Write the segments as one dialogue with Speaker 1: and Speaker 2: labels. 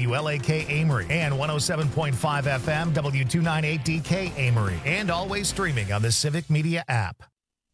Speaker 1: WLAK Amory, and 107.5 FM W298DK Amory, and always streaming on the Civic Media app.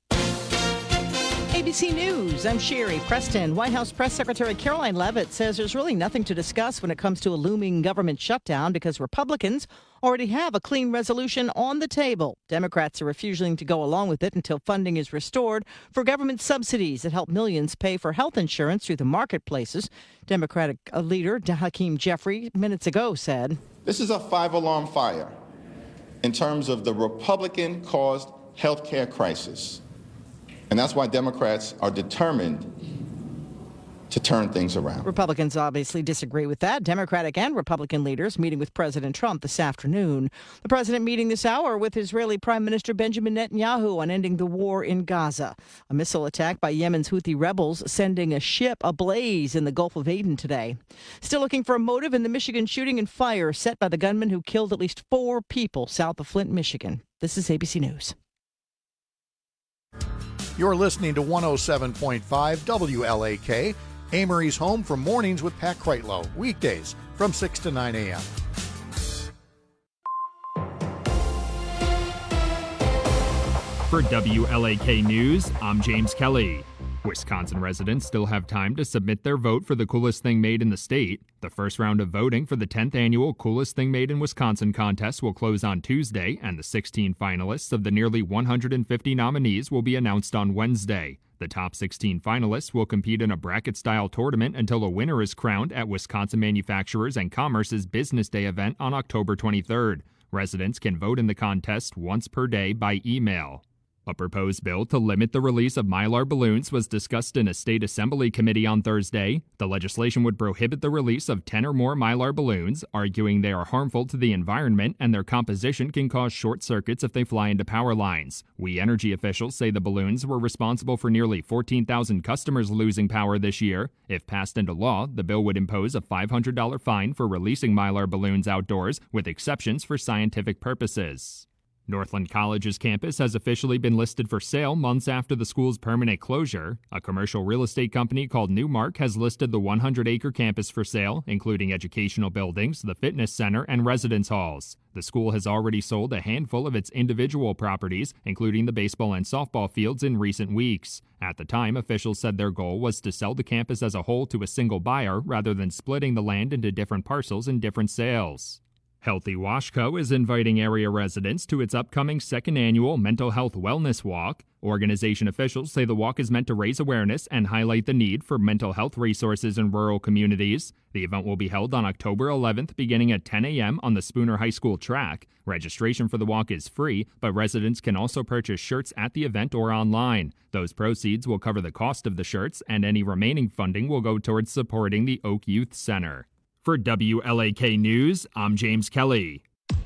Speaker 2: ABC News, I'm Sherry Preston. White House Press Secretary Caroline Leavitt says there's really nothing to discuss when it comes to a looming government shutdown because Republicans already have a clean resolution on the table. Democrats are refusing to go along with it until funding is restored for government subsidies that help millions pay for health insurance through the marketplaces. Democratic leader Hakeem Jeffrey minutes ago said,
Speaker 3: "This is a five-alarm fire in terms of the Republican-caused health care crisis. And that's why Democrats are determined to turn things around."
Speaker 2: Republicans obviously disagree with that. Democratic and Republican leaders meeting with President Trump this afternoon. The president meeting this hour with Israeli Prime Minister Benjamin Netanyahu on ending the war in Gaza. A missile attack by Yemen's Houthi rebels sending a ship ablaze in the Gulf of Aden today. Still looking for a motive in the Michigan shooting and fire set by the gunman who killed at least 4 people south of Flint, Michigan. This is ABC News.
Speaker 4: You're listening to 107.5 WLAK, Amory's home for mornings with Pat Kreitlow, weekdays from 6 to 9 a.m.
Speaker 5: For WLAK News, I'm James Kelly. Wisconsin residents still have time to submit their vote for the Coolest Thing Made in the state. The first round of voting for the 10th annual Coolest Thing Made in Wisconsin contest will close on Tuesday, and the 16 finalists of the nearly 150 nominees will be announced on Wednesday. The top 16 finalists will compete in a bracket-style tournament until a winner is crowned at Wisconsin Manufacturers and Commerce's Business Day event on October 23rd. Residents can vote in the contest once per day by email. A proposed bill to limit the release of Mylar balloons was discussed in a state assembly committee on Thursday. The legislation would prohibit the release of 10 or more Mylar balloons, arguing they are harmful to the environment and their composition can cause short circuits if they fly into power lines. We Energy officials say the balloons were responsible for nearly 14,000 customers losing power this year. If passed into law, the bill would impose a $500 fine for releasing Mylar balloons outdoors, with exceptions for scientific purposes. Northland College's campus has officially been listed for sale months after the school's permanent closure. A commercial real estate company called Newmark has listed the 100-acre campus for sale, including educational buildings, the fitness center, and residence halls. The school has already sold a handful of its individual properties, including the baseball and softball fields, in recent weeks. At the time, officials said their goal was to sell the campus as a whole to a single buyer rather than splitting the land into different parcels in different sales. Healthy Wash Co. is inviting area residents to its upcoming second annual Mental Health Wellness Walk. Organization officials say the walk is meant to raise awareness and highlight the need for mental health resources in rural communities. The event will be held on October 11th, beginning at 10 a.m. on the Spooner High School track. Registration for the walk is free, but residents can also purchase shirts at the event or online. Those proceeds will cover the cost of the shirts, and any remaining funding will go towards supporting the Oak Youth Center. For WLAK News, I'm James Kelly.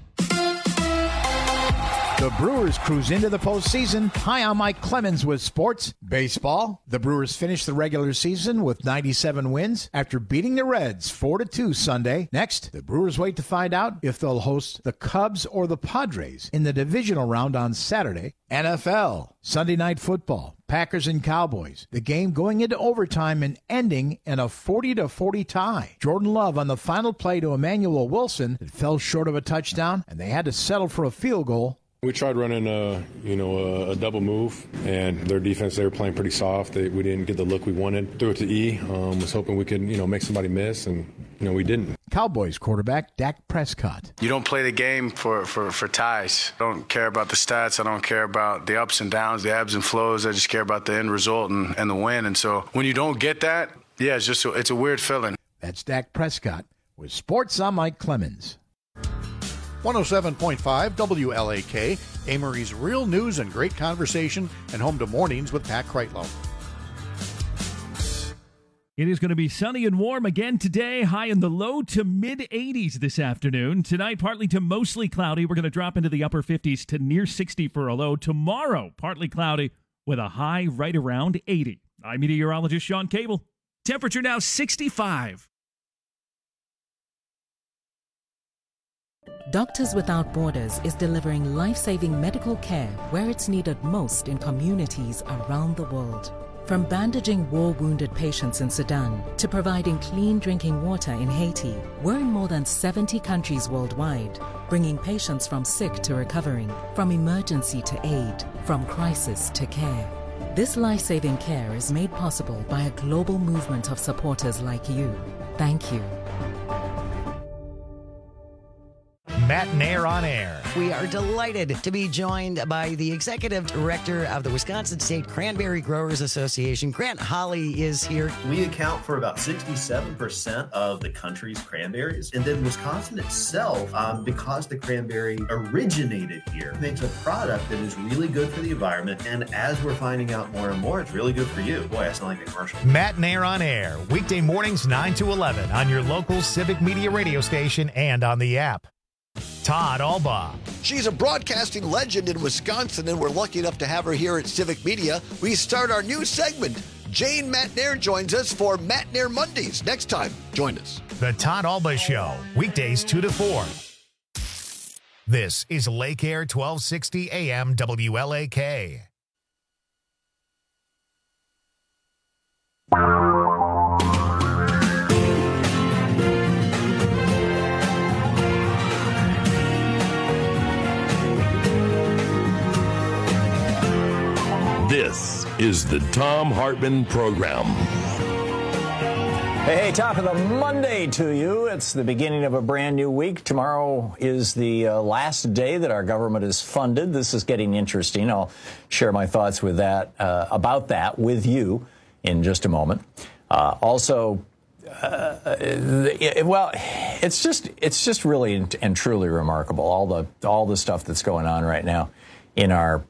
Speaker 6: The Brewers cruise into the postseason. Hi, I'm Mike Clemens with sports. Baseball. The Brewers finished the regular season with 97 wins after beating the Reds 4-2 Sunday. Next, the Brewers wait to find out if they'll host the Cubs or the Padres in the divisional round on Saturday. NFL. Sunday Night Football. Packers and Cowboys. The game going into overtime and ending in a 40-40 tie. Jordan Love on the final play to Emmanuel Wilson that fell short of a touchdown, and they had to settle for a field goal.
Speaker 7: We tried running a double move, and their defense, they were playing pretty soft. We didn't get the look we wanted. Threw it to E. Was hoping we could, make somebody miss, and, we didn't.
Speaker 6: Cowboys quarterback Dak Prescott.
Speaker 8: You don't play the game for ties. I don't care about the stats. I don't care about the ups and downs, the ebbs and flows. I just care about the end result and the win. And so when you don't get that, yeah, it's a weird feeling.
Speaker 6: That's Dak Prescott. With sports, I'm Mike Clemens.
Speaker 4: 107.5 WLAK, Amory's real news and great conversation, and home to mornings with Pat Kreitlow.
Speaker 9: It is going to be sunny and warm again today, high in the low to mid-80s this afternoon. Tonight, partly to mostly cloudy. We're going to drop into the upper 50s to near 60 for a low. Tomorrow, partly cloudy with a high right around 80. I'm meteorologist Sean Cable. Temperature now 65.
Speaker 10: Doctors Without Borders is delivering life-saving medical care where it's needed most in communities around the world. From bandaging war-wounded patients in Sudan to providing clean drinking water in Haiti, we're in more than 70 countries worldwide, bringing patients from sick to recovering, from emergency to aid, from crisis to care. This life-saving care is made possible by a global movement of supporters like you. Thank you.
Speaker 1: Matt Nair on air.
Speaker 11: We are delighted to be joined by the executive director of the Wisconsin State Cranberry Growers Association. Grant Holly is here.
Speaker 12: We account for about 67% of the country's cranberries. And then Wisconsin itself, because the cranberry originated here, makes a product that is really good for the environment. And as we're finding out more and more, it's really good for you. Boy, I sound like a commercial.
Speaker 1: Matt Nair on air. Weekday mornings 9 to 11 on your local Civic Media radio station and on the app. Todd Albaugh.
Speaker 13: She's a broadcasting legend in Wisconsin, and we're lucky enough to have her here at Civic Media. We start our new segment. Jane Matt Nair joins us for Matt Nair Mondays. Next time, join us.
Speaker 1: The Todd Albaugh Show, weekdays 2 to 4. This is Lake Air 1260 AM WLAK.
Speaker 14: This is the Thom Hartmann Program.
Speaker 15: Hey, top of the Monday to you. It's the beginning of a brand new week. Tomorrow is the last day that our government is funded. This is getting interesting. I'll share my thoughts with that about that with you in just a moment. It's just really and truly remarkable, all the stuff that's going on right now in our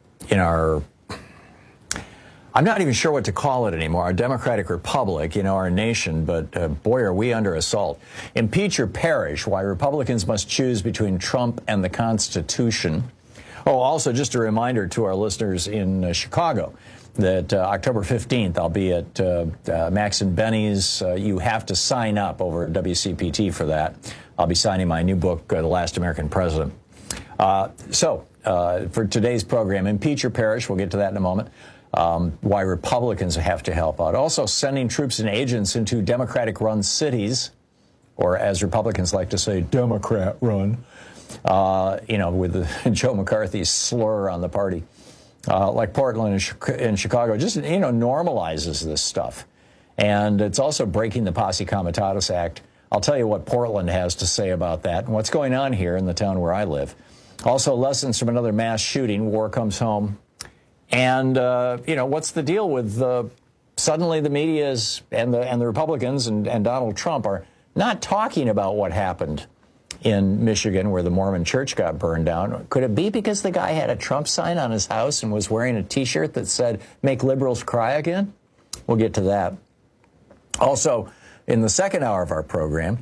Speaker 15: I'm not even sure what to call it anymore, our democratic republic, our nation, but boy, are we under assault. Impeach or perish, why Republicans must choose between Trump and the Constitution. Oh, also just a reminder to our listeners in Chicago that October 15th, I'll be at Max and Benny's. You have to sign up over at WCPT for that. I'll be signing my new book, The Last American President. For today's program, impeach or perish, we'll get to that in a moment. Why Republicans have to help out. Also, sending troops and agents into Democratic-run cities, or as Republicans like to say, Democrat-run, with Joe McCarthy's slur on the party, like Portland and Chicago, just, normalizes this stuff. And it's also breaking the Posse Comitatus Act. I'll tell you what Portland has to say about that and what's going on here in the town where I live. Also, lessons from another mass shooting. War comes home. And, what's the deal with suddenly the media and the Republicans and Donald Trump are not talking about what happened in Michigan where the Mormon church got burned down. Could it be because the guy had a Trump sign on his house and was wearing a T-shirt that said, "Make liberals cry again"? We'll get to that. Also, in the second hour of our program,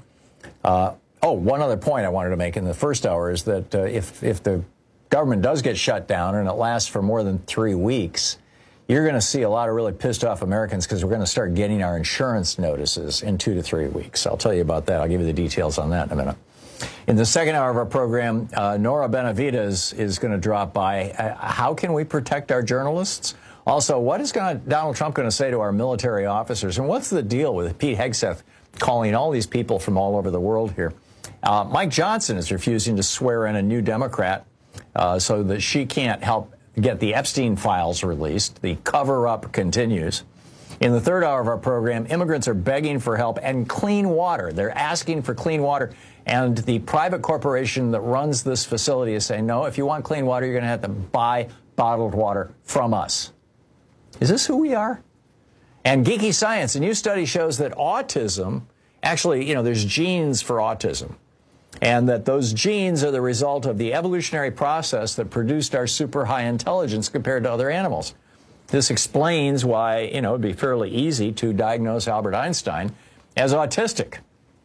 Speaker 15: one other point I wanted to make in the first hour is that if the government does get shut down and it lasts for more than 3 weeks, you're going to see a lot of really pissed off Americans because we're going to start getting our insurance notices in 2 to 3 weeks. I'll tell you about that. I'll give you the details on that in a minute. In the second hour of our program, Nora Benavides is going to drop by. How can we protect our journalists? Also, what is Donald Trump going to say to our military officers? And what's the deal with Pete Hegseth calling all these people from all over the world here? Mike Johnson is refusing to swear in a new Democrat so that she can't help get the Epstein files released. The cover-up continues. In the third hour of our program, immigrants are begging for help and clean water. They're asking for clean water. And the private corporation that runs this facility is saying, no, if you want clean water, you're going to have to buy bottled water from us. Is this who we are? And geeky science, a new study shows that autism, actually, there's genes for autism. And that those genes are the result of the evolutionary process that produced our super high intelligence compared to other animals. This explains why, it would be fairly easy to diagnose Albert Einstein as autistic.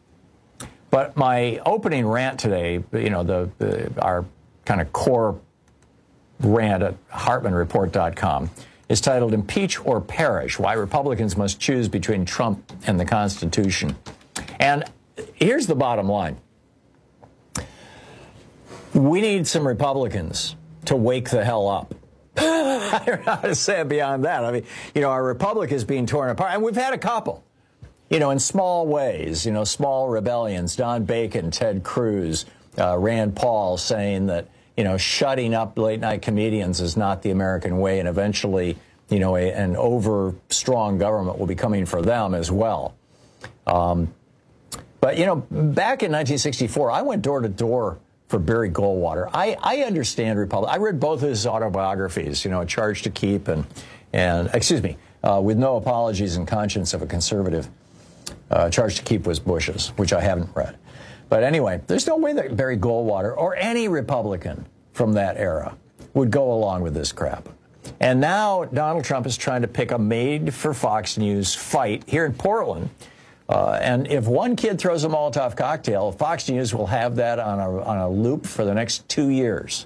Speaker 15: But my opening rant today, our kind of core rant at HartmanReport.com is titled Impeach or Perish, Why Republicans Must Choose Between Trump and the Constitution. And here's the bottom line. We need some Republicans to wake the hell up. I don't know how to say it beyond that. I mean, our republic is being torn apart, and we've had a couple, in small ways, small rebellions. Don Bacon, Ted Cruz, Rand Paul saying that, shutting up late-night comedians is not the American way, and eventually, an over-strong government will be coming for them as well. But, back in 1964, I went door to door for Barry Goldwater. I understand Republic. I read both his autobiographies, A Charge to Keep and With No Apologies and Conscience of a Conservative. Charge to Keep was Bush's, which I haven't read. But anyway, there's no way that Barry Goldwater or any Republican from that era would go along with this crap. And now Donald Trump is trying to pick a made-for-Fox News fight here in Portland. And if one kid throws a Molotov cocktail, Fox News will have that on a loop for the next 2 years.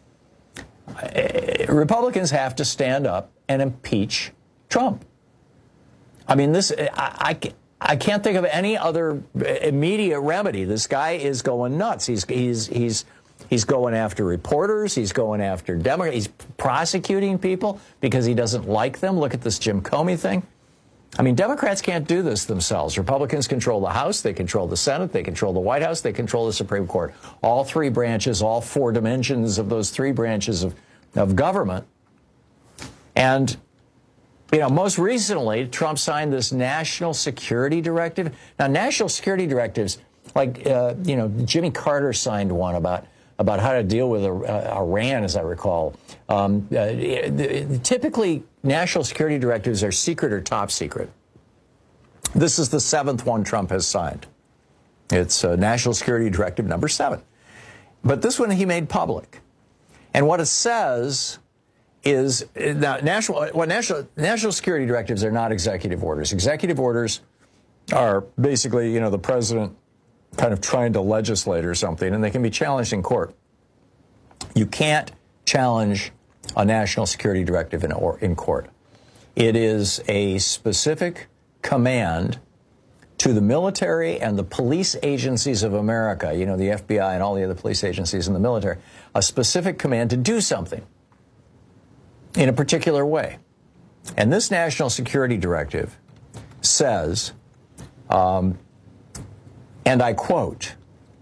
Speaker 15: Republicans have to stand up and impeach Trump. I mean, I can't think of any other immediate remedy. This guy is going nuts. He's going after reporters. He's going after Democrats. He's prosecuting people because he doesn't like them. Look at this Jim Comey thing. I mean, Democrats can't do this themselves. Republicans control the House, they control the Senate, they control the White House, they control the Supreme Court. All three branches, all four dimensions of those three branches of government. And, most recently, Trump signed this national security directive. Now, national security directives, like, Jimmy Carter signed one about how to deal with Iran, as I recall. Typically, national security directives are secret or top secret. This is the 7th one Trump has signed. It's National Security Directive number 7. But this one he made public. And what it says is, national security directives are not executive orders. Executive orders are basically, the president kind of trying to legislate or something, and they can be challenged in court. You can't challenge a national security directive in court. It is a specific command to the military and the police agencies of America, the FBI and all the other police agencies in the military, a specific command to do something in a particular way. And this national security directive says, and I quote,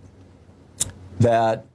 Speaker 15: that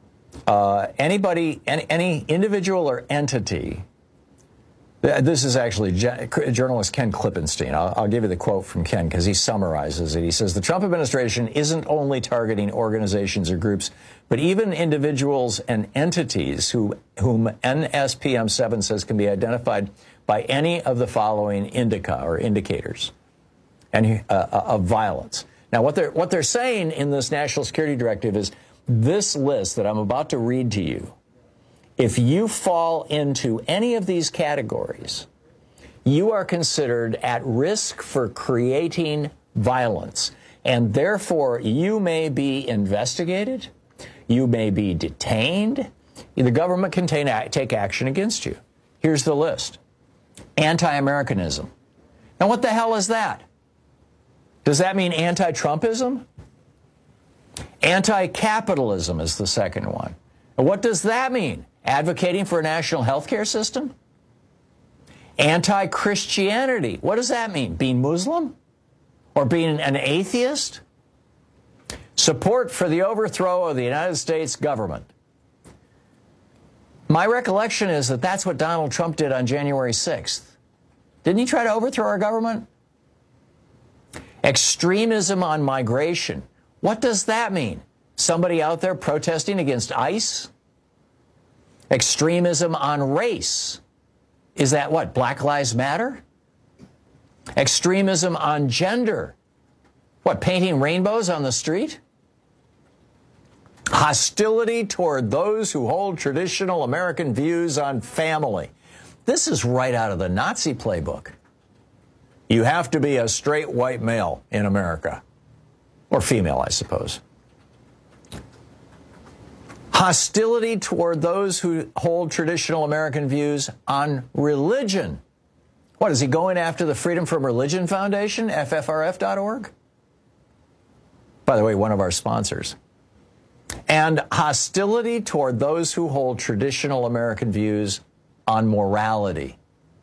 Speaker 15: any individual or entity, this is actually journalist Ken Klippenstein. I'll give you the quote from Ken because he summarizes it. He says, the Trump administration isn't only targeting organizations or groups, but even individuals and entities whom NSPM 7 says can be identified by any of the following indica or indicators of violence. Now, what they're saying in this national security directive is this list that I'm about to read to you, if you fall into any of these categories, you are considered at risk for creating violence, and therefore you may be investigated, you may be detained, the government can take action against you. Here's the list. Anti-Americanism. Now, what the hell is that? Does that mean anti-Trumpism? Anti-capitalism is the second one. And what does that mean? Advocating for a national health care system? Anti-Christianity. What does that mean? Being Muslim? Or being an atheist? Support for the overthrow of the United States government. My recollection is that that's what Donald Trump did on January 6th. Didn't he try to overthrow our government? Extremism on migration. What does that mean? Somebody out there protesting against ICE? Extremism on race. Is that what? Black Lives Matter? Extremism on gender. What, painting rainbows on the street? Hostility toward those who hold traditional American views on family. This is right out of the Nazi playbook. You have to be a straight white male in America. Or female, I suppose. Hostility toward those who hold traditional American views on religion. What, is he going after the Freedom from Religion Foundation, FFRF.org? By the way, one of our sponsors. And hostility toward those who hold traditional American views on morality.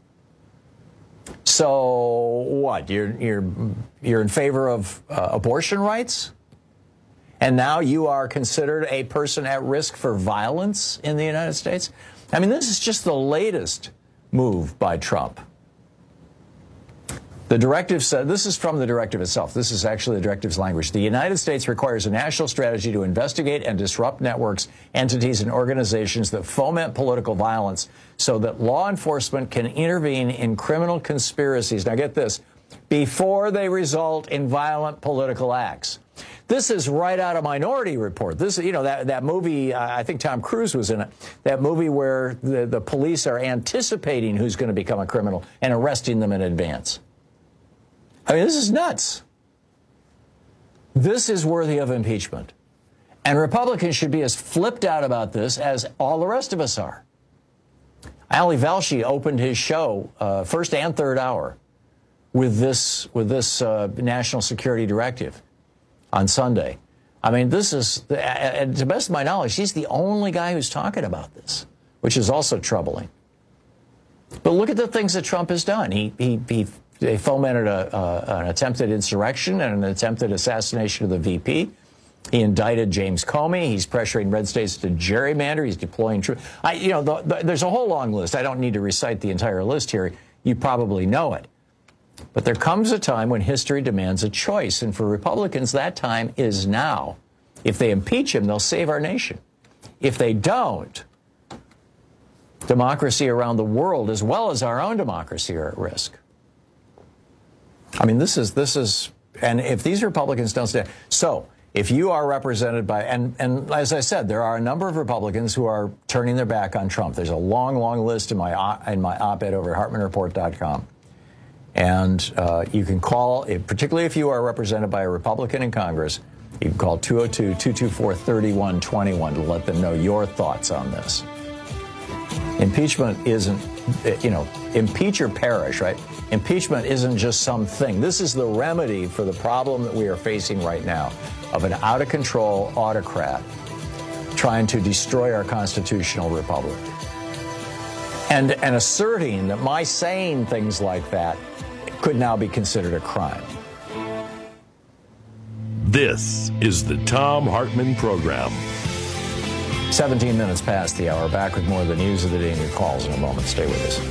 Speaker 15: So what? You're in favor of abortion rights? And now you are considered a person at risk for violence in the United States? I mean, this is just the latest move by Trump. The directive said, this is from the directive itself. This is actually the directive's language. The United States requires a national strategy to investigate and disrupt networks, entities, and organizations that foment political violence so that law enforcement can intervene in criminal conspiracies. Now get this, before they result in violent political acts. This is right out of Minority Report. This, you know, that movie, I think Tom Cruise was in it, that movie where the police are anticipating who's going to become a criminal and arresting them in advance. I mean, this is nuts. This is worthy of impeachment. And Republicans should be as flipped out about this as all the rest of us are. Ali Velshi opened his show, first and third hour, with this national security directive on Sunday. I mean, this is, to the best of my knowledge, he's the only guy who's talking about this, which is also troubling. But look at the things that Trump has done. They fomented an attempted insurrection and an attempted assassination of the VP. He indicted James Comey. He's pressuring red states to gerrymander. He's deploying troops. There's a whole long list. I don't need to recite the entire list here. You probably know it. But there comes a time when history demands a choice, and for Republicans, that time is now. If they impeach him, they'll save our nation. If they don't, democracy around the world, as well as our own democracy, are at risk. I mean, this is, and if these Republicans don't stand, so if you are represented by, and as I said, there are a number of Republicans who are turning their back on Trump. There's a long, long list in my op-ed over at HartmanReport.com. And you can call, particularly if you are represented by a Republican in Congress, you can call 202-224-3121 to let them know your thoughts on this. Impeachment isn't, impeach or perish, right? Impeachment isn't just something. This is the remedy for the problem that we are facing right now of an out-of-control autocrat trying to destroy our constitutional republic. And asserting that my saying things like that could now be considered a crime.
Speaker 14: This is the Thom Hartmann Program.
Speaker 15: 17 minutes past the hour. Back with more of the news of the day and your calls in a moment. Stay with us.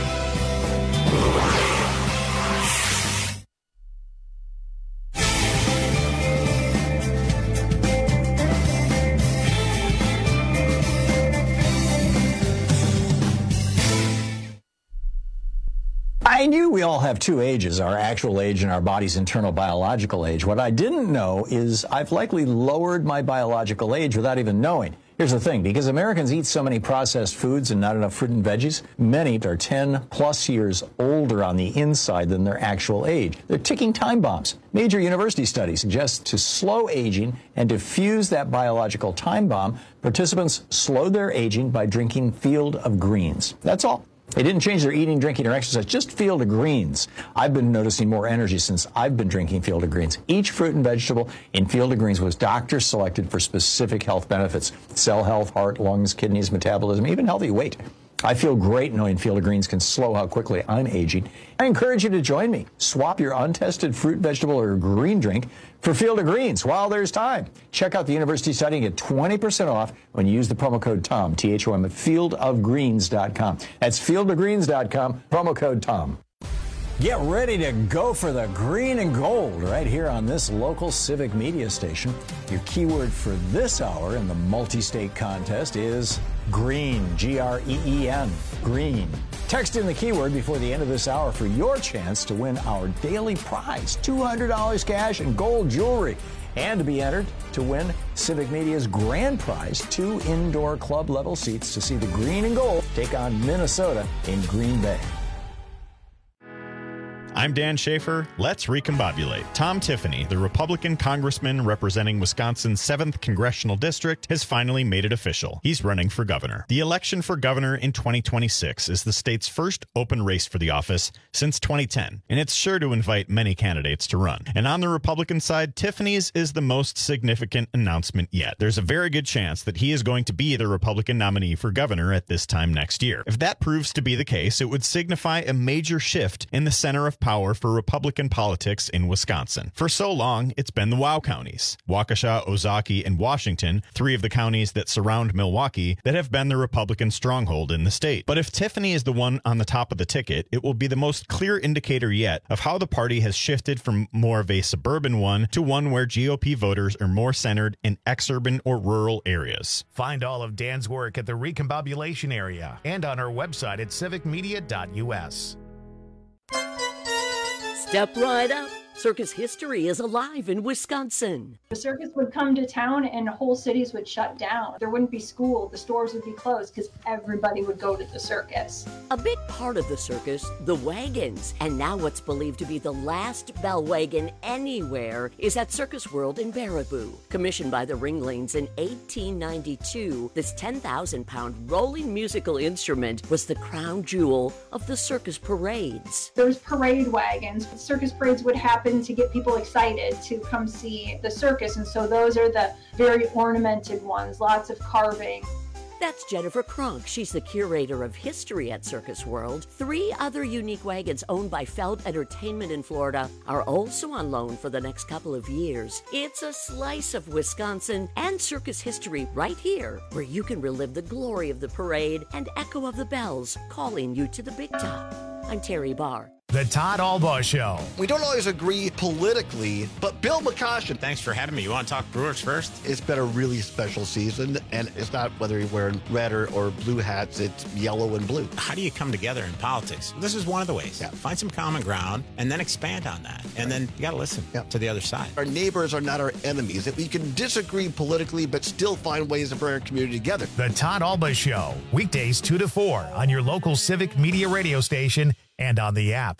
Speaker 15: I knew we all have two ages, our actual age and our body's internal biological age. What I didn't know is I've likely lowered my biological age without even knowing. Here's the thing, because Americans eat so many processed foods and not enough fruit and veggies, many are 10 plus years older on the inside than their actual age. They're ticking time bombs. Major university studies suggest to slow aging and diffuse that biological time bomb, participants slowed their aging by drinking Field of Greens. That's all. They didn't change their eating, drinking, or exercise, just Field of Greens. I've been noticing more energy since I've been drinking Field of Greens. Each fruit and vegetable in Field of Greens was doctor selected for specific health benefits. Cell health, heart, lungs, kidneys, metabolism, even healthy weight. I feel great knowing Field of Greens can slow how quickly I'm aging. I encourage you to join me. Swap your untested fruit, vegetable, or green drink for Field of Greens while there's time. Check out the university study and get 20% off when you use the promo code TOM, T-H-O-M, at fieldofgreens.com. That's fieldofgreens.com, promo code TOM. Get ready to go for the green and gold right here on this local civic media station. Your keyword for this hour in the multi-state contest is green, G-R-E-E-N, green. Text in the keyword before the end of this hour for your chance to win our daily prize, $200 cash and gold jewelry, and to be entered to win Civic Media's grand prize, 2 indoor club level seats to see the green and gold take on Minnesota in Green Bay.
Speaker 16: I'm Dan Schaefer. Let's recombobulate. Tom Tiffany, the Republican congressman representing Wisconsin's 7th Congressional District, has finally made it official. He's running for governor. The election for governor in 2026 is the state's first open race for the office since 2010, and it's sure to invite many candidates to run. And on the Republican side, Tiffany's is the most significant announcement yet. There's a very good chance that he is going to be the Republican nominee for governor at this time next year. If that proves to be the case, it would signify a major shift in the center of power for Republican politics in Wisconsin. For so long, it's been the WOW counties, Waukesha, Ozaukee, and Washington, 3 of the counties that surround Milwaukee, that have been the Republican stronghold in the state. But if Tiffany is the one on the top of the ticket, it will be the most clear indicator yet of how the party has shifted from more of a suburban one to one where GOP voters are more centered in exurban or rural areas.
Speaker 1: Find all of Dan's work at the Recombobulation area and on our website at civicmedia.us.
Speaker 17: Step right up. Circus history is alive in Wisconsin.
Speaker 18: The circus would come to town and whole cities would shut down. There wouldn't be school, the stores would be closed because everybody would go to the circus.
Speaker 17: A big part of the circus, the wagons. And now what's believed to be the last bell wagon anywhere is at Circus World in Baraboo. Commissioned by the Ringlings in 1892, this 10,000-pound rolling musical instrument was the crown jewel of the circus parades.
Speaker 18: There's parade wagons. Circus parades would happen to get people excited to come see the circus, and so those are the very ornamented ones, lots of carving.
Speaker 17: That's Jennifer Kronk. She's the curator of history at Circus World. 3 other unique wagons owned by Feld Entertainment in Florida are also on loan for the next couple of years. It's a slice of Wisconsin and circus history right here, where you can relive the glory of the parade and echo of the bells calling you to the big top. I'm Terry Barr.
Speaker 1: The Todd Albaugh Show.
Speaker 13: We don't always agree politically, but Bill McCoshen.
Speaker 19: Thanks for having me. You want to talk Brewers first?
Speaker 13: It's been a really special season, and it's not whether you're wearing red or blue hats, it's yellow and blue.
Speaker 19: How do you come together in politics? This is one of the ways. Yeah. Find some common ground and then expand on that. And then you got to listen to the other side.
Speaker 13: Our neighbors are not our enemies. If we can disagree politically, but still find ways to bring our community together.
Speaker 1: The Todd Albaugh Show, weekdays 2 to 4 on your local Civic Media radio station and on the app.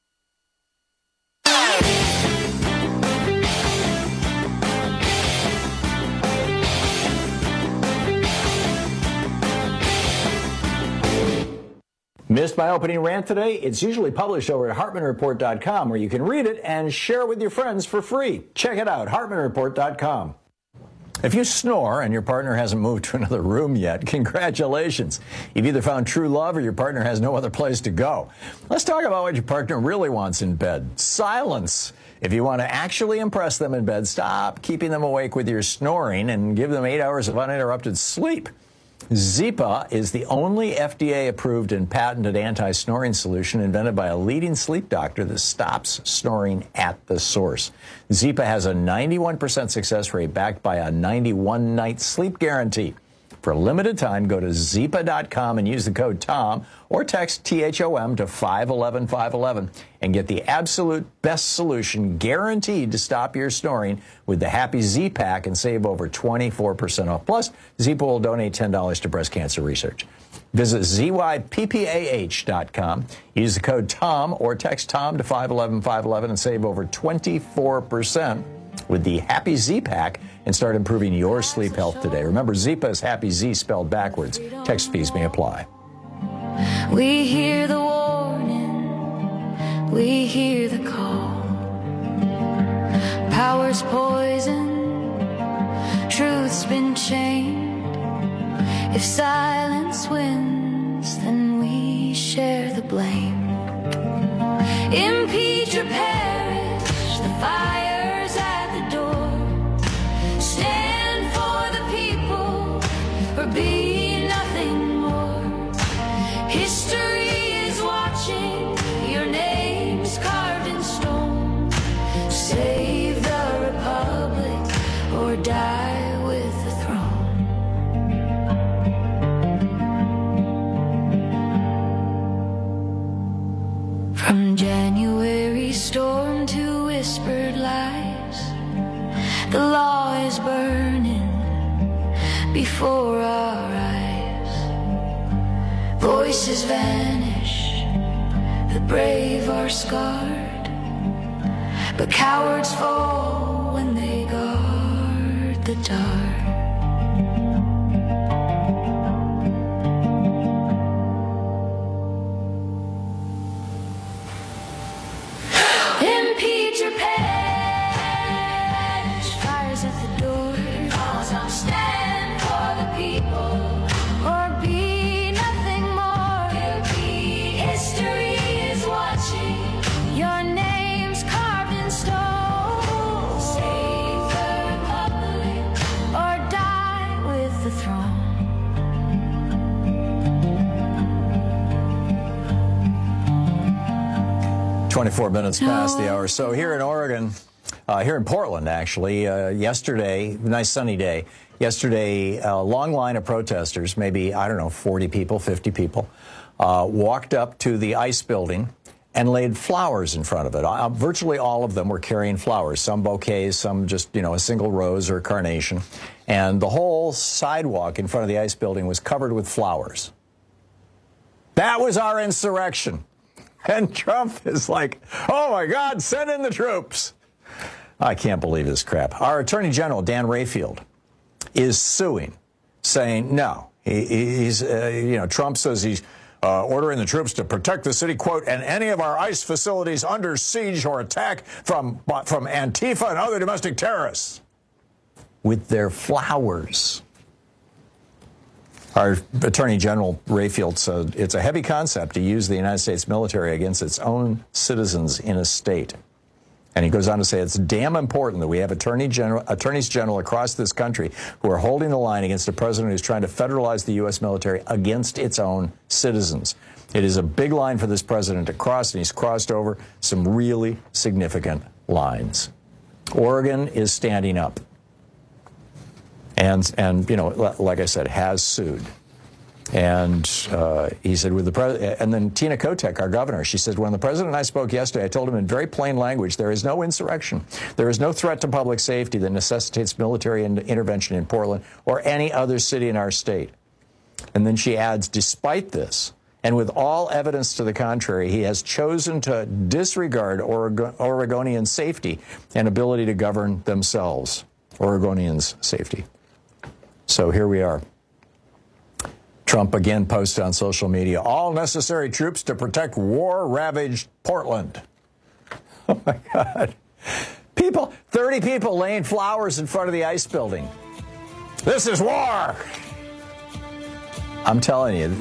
Speaker 15: Missed my opening rant today? It's usually published over at HartmanReport.com, where you can read it and share it with your friends for free. Check it out, HartmanReport.com. If you snore and your partner hasn't moved to another room yet, congratulations. You've either found true love or your partner has no other place to go. Let's talk about what your partner really wants in bed. Silence. If you want to actually impress them in bed, stop keeping them awake with your snoring and give them 8 hours of uninterrupted sleep. Zypa is the only FDA-approved and patented anti-snoring solution invented by a leading sleep doctor that stops snoring at the source. Zypa has a 91% success rate backed by a 91-night sleep guarantee. For a limited time, go to Zypa.com and use the code TOM or text THOM to 511-511 and get the absolute best solution guaranteed to stop your snoring with the Happy Z-Pack and save over 24% off. Plus, Zypa will donate $10 to breast cancer research. Visit ZYPPAH.com, use the code TOM or text TOM to 511-511 and save over 24% with the Happy Z-Pack and start improving your sleep health today. Remember, Zypa is Happy Z spelled backwards. Text fees may apply.
Speaker 20: We hear the warning, we hear the call. Power's poison, truth's been chained. If silence wins, then we share the blame. Impeach or perish, the fire's at the door. Stand for the people, or be nothing more. History is watching, your name's carved in stone. Save the republic, or die with the throne. From January storm to whispered lies, the law is burning before our eyes. Voices vanish, the brave are scarred. But cowards fall when they guard the dark. Impede your page, fires at the door. Cause I'm stand for the people, or be nothing more. History is watching, your name's carved in stone. Save the republic, or die with the throne.
Speaker 15: 24 minutes past the hour. So here in Oregon, here in Portland, actually, yesterday, nice sunny day. Yesterday, a long line of protesters, maybe, 40 people, 50 people, walked up to the ICE building and laid flowers in front of it. Virtually all of them were carrying flowers, some bouquets, some just, a single rose or carnation. And the whole sidewalk in front of the ICE building was covered with flowers. That was our insurrection. And Trump is like, oh, my God, send in the troops. I can't believe this crap. Our Attorney General, Dan Rayfield, is suing, saying, no, Trump says he's ordering the troops to protect the city, quote, and any of our ICE facilities under siege or attack from Antifa and other domestic terrorists with their flowers. Our Attorney General Rayfield said it's a heavy concept to use the United States military against its own citizens in a state. And he goes on to say it's damn important that we have attorneys general across this country who are holding the line against a president who's trying to federalize the U.S. military against its own citizens. It is a big line for this president to cross, and he's crossed over some really significant lines. Oregon is standing up. And like I said, has sued. And he said, and then Tina Kotek, our governor, she said, when the president and I spoke yesterday, I told him in very plain language, there is no insurrection. There is no threat to public safety that necessitates military intervention in Portland or any other city in our state. And then she adds, despite this, and with all evidence to the contrary, he has chosen to disregard Oregonian safety and ability to govern themselves. Oregonians' safety. So here we are. Trump again posted on social media, all necessary troops to protect war-ravaged Portland. Oh, my God. 30 people laying flowers in front of the ICE building. This is war. I'm telling you,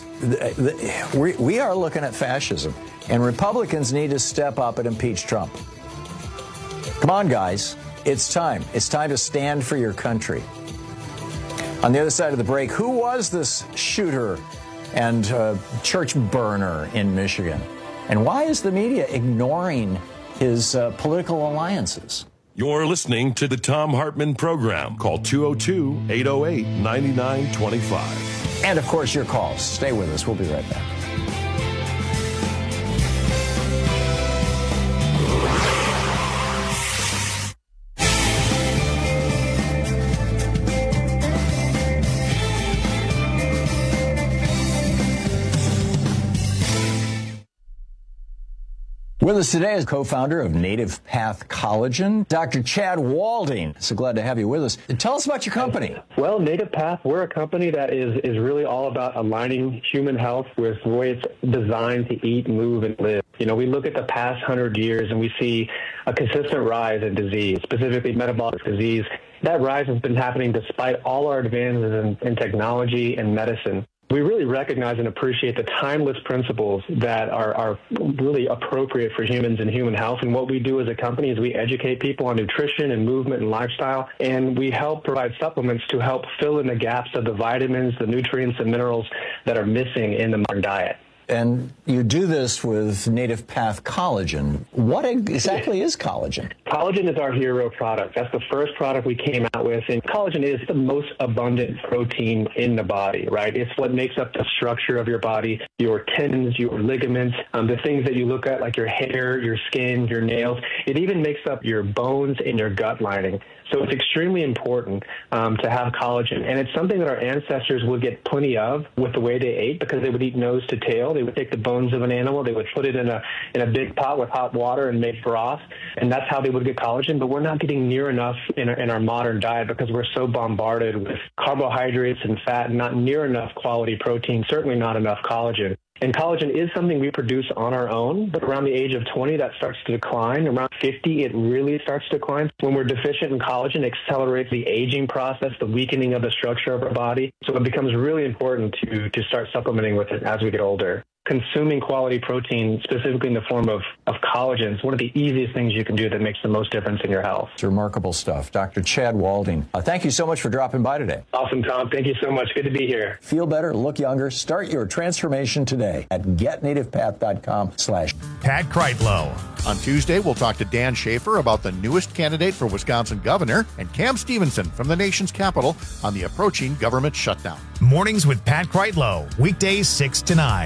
Speaker 15: we are looking at fascism, and Republicans need to step up and impeach Trump. Come on, guys. It's time. It's time to stand for your country. On the other side of the break, who was this shooter and church burner in Michigan? And why is the media ignoring his political alliances?
Speaker 14: You're listening to the Thom Hartmann Program. Call 202-808-9925.
Speaker 15: And, of course, your calls. Stay with us. We'll be right back. With us today is co-founder of Native Path Collagen, Dr. Chad Walding. So glad to have you with us. Tell us about your company.
Speaker 21: Well, Native Path, we're a company that is really all about aligning human health with the way it's designed to eat, move, and live. We look at the past 100 years and we see a consistent rise in disease, specifically metabolic disease. That rise has been happening despite all our advances in technology and medicine. We really recognize and appreciate the timeless principles that are really appropriate for humans and human health. And what we do as a company is we educate people on nutrition and movement and lifestyle, and we help provide supplements to help fill in the gaps of the vitamins, the nutrients, and minerals that are missing in the modern diet.
Speaker 15: And you do this with Native Path Collagen. What exactly is collagen?
Speaker 21: Collagen is our hero product. That's the first product we came out with. And collagen is the most abundant protein in the body, right? It's what makes up the structure of your body, your tendons, your ligaments, the things that you look at like your hair, your skin, your nails. It even makes up your bones and your gut lining. So it's extremely important to have collagen. And it's something that our ancestors would get plenty of with the way they ate, because they would eat nose to tail. They would take the bones of an animal, they would put it in a big pot with hot water and make broth, and that's how they would get collagen. But we're not getting near enough in our modern diet because we're so bombarded with carbohydrates and fat, and not near enough quality protein, certainly not enough collagen. And collagen is something we produce on our own, but around the age of 20, that starts to decline. Around 50, it really starts to decline. When we're deficient in collagen, it accelerates the aging process, the weakening of the structure of our body. So it becomes really important to start supplementing with it as we get older. Consuming quality protein, specifically in the form of collagen, is one of the easiest things you can do that makes the most difference in your health.
Speaker 15: It's remarkable stuff. Dr. Chad Walding, thank you so much for dropping by today.
Speaker 21: Awesome, Tom. Thank you so much. Good to be here.
Speaker 15: Feel better, look younger. Start your transformation today at getnativepath.com/.
Speaker 1: Pat Kreitlow.
Speaker 4: On Tuesday, we'll talk to Dan Schaefer about the newest candidate for Wisconsin governor, and Cam Stevenson from the nation's capital on the approaching government shutdown.
Speaker 1: Mornings with Pat Kreitlow, weekdays 6 to 9.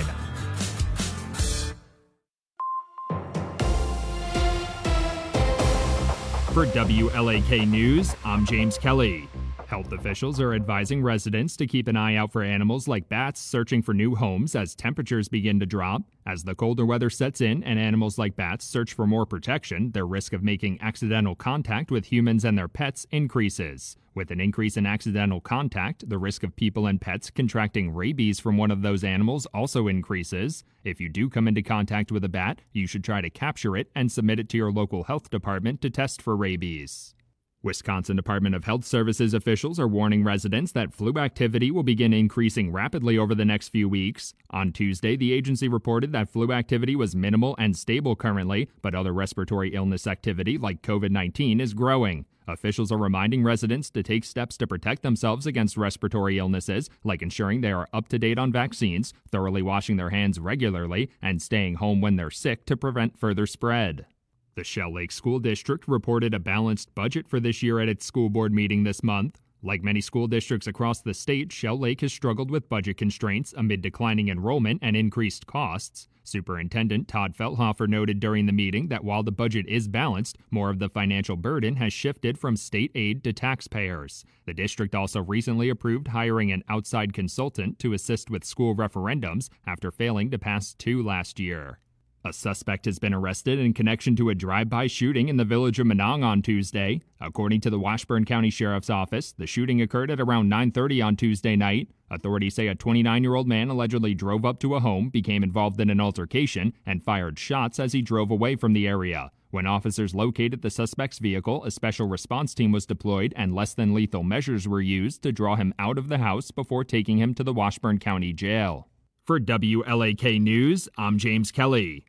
Speaker 5: For WLAK News, I'm James Kelly. Health officials are advising residents to keep an eye out for animals like bats searching for new homes as temperatures begin to drop. As the colder weather sets in and animals like bats search for more protection, their risk of making accidental contact with humans and their pets increases. With an increase in accidental contact, the risk of people and pets contracting rabies from one of those animals also increases. If you do come into contact with a bat, you should try to capture it and submit it to your local health department to test for rabies. Wisconsin Department of Health Services officials are warning residents that flu activity will begin increasing rapidly over the next few weeks. On Tuesday, the agency reported that flu activity was minimal and stable currently, but other respiratory illness activity like COVID-19 is growing. Officials are reminding residents to take steps to protect themselves against respiratory illnesses, like ensuring they are up to date on vaccines, thoroughly washing their hands regularly, and staying home when they're sick to prevent further spread. The Shell Lake School District reported a balanced budget for this year at its school board meeting this month. Like many school districts across the state, Shell Lake has struggled with budget constraints amid declining enrollment and increased costs. Superintendent Todd Feldhofer noted during the meeting that while the budget is balanced, more of the financial burden has shifted from state aid to taxpayers. The district also recently approved hiring an outside consultant to assist with school referendums after failing to pass 2 last year. A suspect has been arrested in connection to a drive-by shooting in the village of Menong on Tuesday. According to the Washburn County Sheriff's Office, the shooting occurred at around 9:30 on Tuesday night. Authorities say a 29-year-old man allegedly drove up to a home, became involved in an altercation, and fired shots as he drove away from the area. When officers located the suspect's vehicle, a special response team was deployed and less than lethal measures were used to draw him out of the house before taking him to the Washburn County Jail. For WLAK News, I'm James Kelly.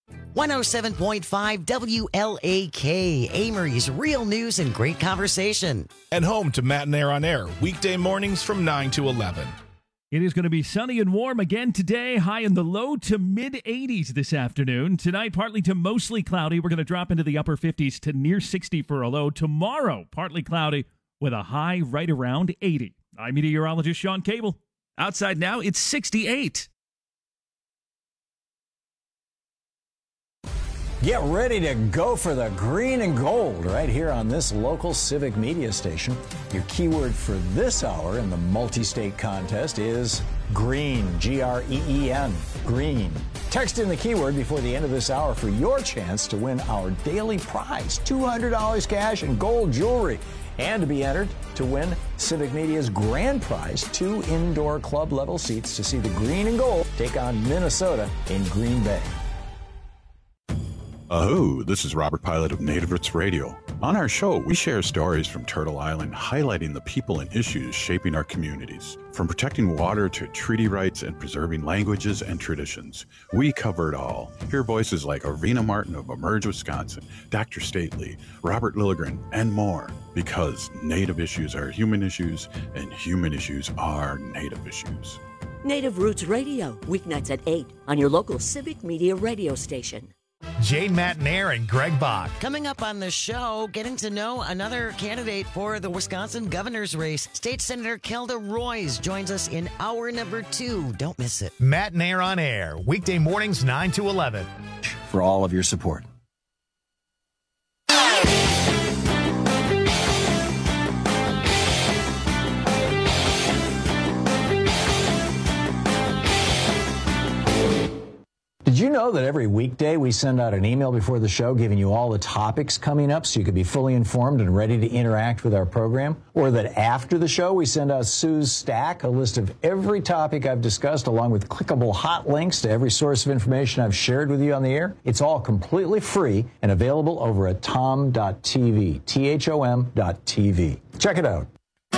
Speaker 11: 107.5 WLAK, Amory's real news and great conversation.
Speaker 3: And home to Matt and Air on Air, weekday mornings from 9 to 11.
Speaker 9: It is going to be sunny and warm again today, high in the low to mid-80s this afternoon. Tonight, partly to mostly cloudy. We're going to drop into the upper 50s to near 60 for a low. Tomorrow, partly cloudy with a high right around 80. I'm meteorologist Sean Cable. Outside now, it's 68.
Speaker 15: Get ready to go for the green and gold right here on this local civic media station. Your keyword for this hour in the multi-state contest is green, G-R-E-E-N, green. Text in the keyword before the end of this hour for your chance to win our daily prize, $200 cash and gold jewelry, and to be entered to win Civic Media's grand prize, 2 indoor club level seats to see the green and gold take on Minnesota in Green Bay.
Speaker 22: Oh, this is Robert Pilot of Native Roots Radio. On our show, we share stories from Turtle Island, highlighting the people and issues shaping our communities. From protecting water to treaty rights and preserving languages and traditions, we cover it all. Hear voices like Arvina Martin of Emerge Wisconsin, Dr. Stately, Robert Lilligren, and more. Because Native issues are human issues, and human issues are Native issues.
Speaker 17: Native Roots Radio, weeknights at 8 on your local Civic Media radio station.
Speaker 1: Jane Matnair and Greg Bach.
Speaker 11: Coming up on the show, getting to know another candidate for the Wisconsin governor's race. State Senator Kelda Roys joins us in hour number 2. Don't miss it.
Speaker 1: Matnair on Air, weekday mornings 9 to 11.
Speaker 15: For all of your support. know that every weekday we send out an email before the show giving you all the topics coming up so you can be fully informed and ready to interact with our program? Or that after the show we send out Sue's Stack, a list of every topic I've discussed along with clickable hot links to every source of information I've shared with you on the air? It's all completely free and available over at tom.tv, THOM.tv. Check it out.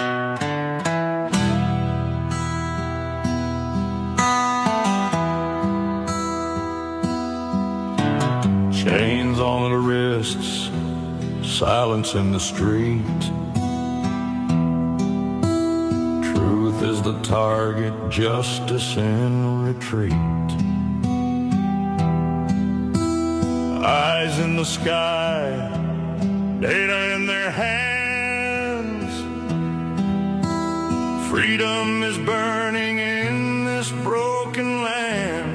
Speaker 2: Chains on the wrists, silence in the street. Truth is the target, justice in retreat. Eyes in the sky, data in their hands. Freedom is burning in this broken land.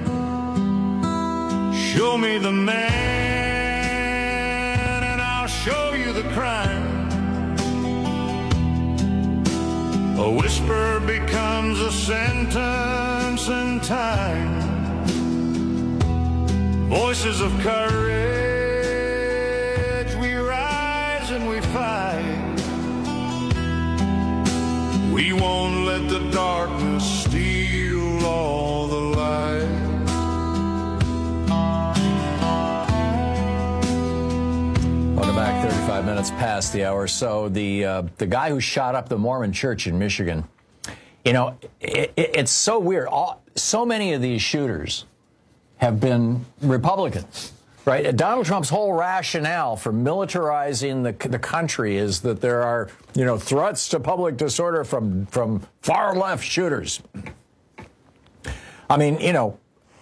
Speaker 2: Show me the man, and I'll show you the crime. A whisper becomes a sentence in time. Voices of courage, we rise and we fight. We won't let the darkness steal all the light.
Speaker 15: Welcome back. 35 minutes past the hour. So the guy who shot up the Mormon church in Michigan, you know, it's so weird. So many of these shooters have been Republicans, right? Donald Trump's whole rationale for militarizing the country is that there are, you know, threats to public disorder from far left shooters. I mean, you know,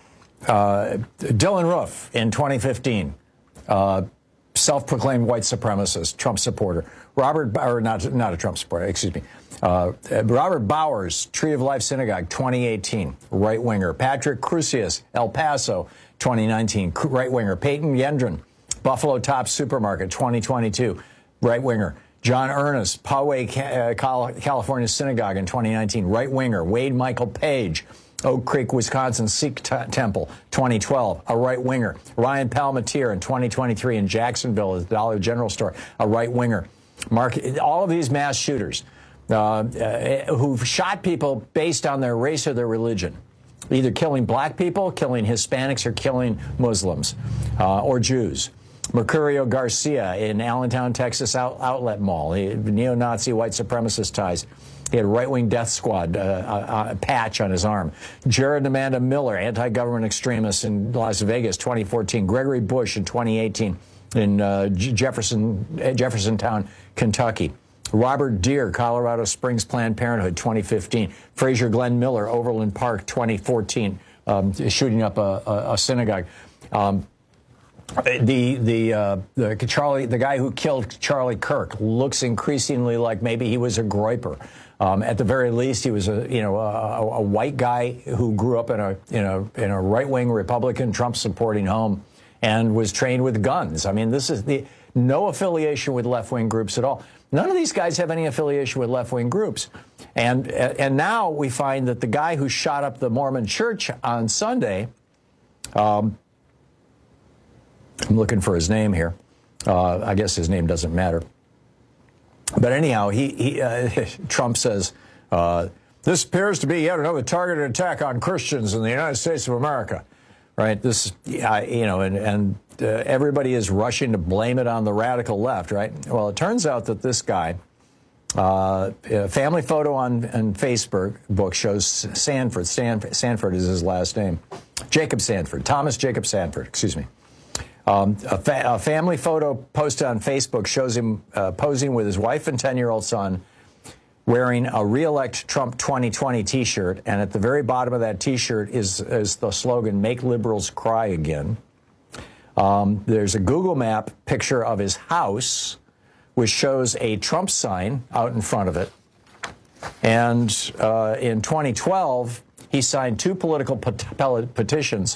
Speaker 15: Dylan Roof in 2015. Self-proclaimed white supremacist, Trump supporter. Not a Trump supporter, excuse me. Robert Bowers, Tree of Life Synagogue, 2018, right-winger. Patrick Crusius, El Paso, 2019, right-winger. Peyton Yendron, Buffalo Tops Supermarket, 2022, right-winger. John Ernest, Poway, California Synagogue in 2019, right-winger. Wade Michael Page, Oak Creek, Wisconsin Sikh Temple, 2012, a right-winger. Ryan Palmatier in 2023 in Jacksonville at the Dollar General Store, a right-winger. All of these mass shooters who've shot people based on their race or their religion, either killing black people, killing Hispanics, or killing Muslims or Jews. Mercurio Garcia in Allentown, Texas Outlet Mall, neo-Nazi white supremacist ties. He had a right-wing death squad patch on his arm. Jared and Amanda Miller, anti-government extremists in Las Vegas, 2014. Gregory Bush in 2018 in Jeffersontown, Kentucky. Robert Deere, Colorado Springs Planned Parenthood, 2015. Fraser Glenn Miller, Overland Park, 2014, shooting up a synagogue. The guy who killed Charlie Kirk looks increasingly like maybe he was a groyper. At the very least, he was a white guy who grew up in a right-wing Republican Trump-supporting home and was trained with guns. I mean, this is no affiliation with left-wing groups at all. None of these guys have any affiliation with left-wing groups. And now we find that the guy who shot up the Mormon church on Sunday, I'm looking for his name here. I guess his name doesn't matter. But anyhow, Trump says, this appears to be yet another targeted attack on Christians in the United States of America. Right? This, everybody is rushing to blame it on the radical left, right? Well, it turns out that this guy, a family photo on Facebook shows Sanford. Sanford is his last name. Jacob Sanford. Thomas Jacob Sanford, excuse me. A family photo posted on Facebook shows him posing with his wife and 10-year-old son wearing a Re-elect Trump 2020 T-shirt. And at the very bottom of that T-shirt is the slogan, "Make liberals cry again." There's a Google Map picture of his house, which shows a Trump sign out in front of it. And in 2012, he signed two political petitions,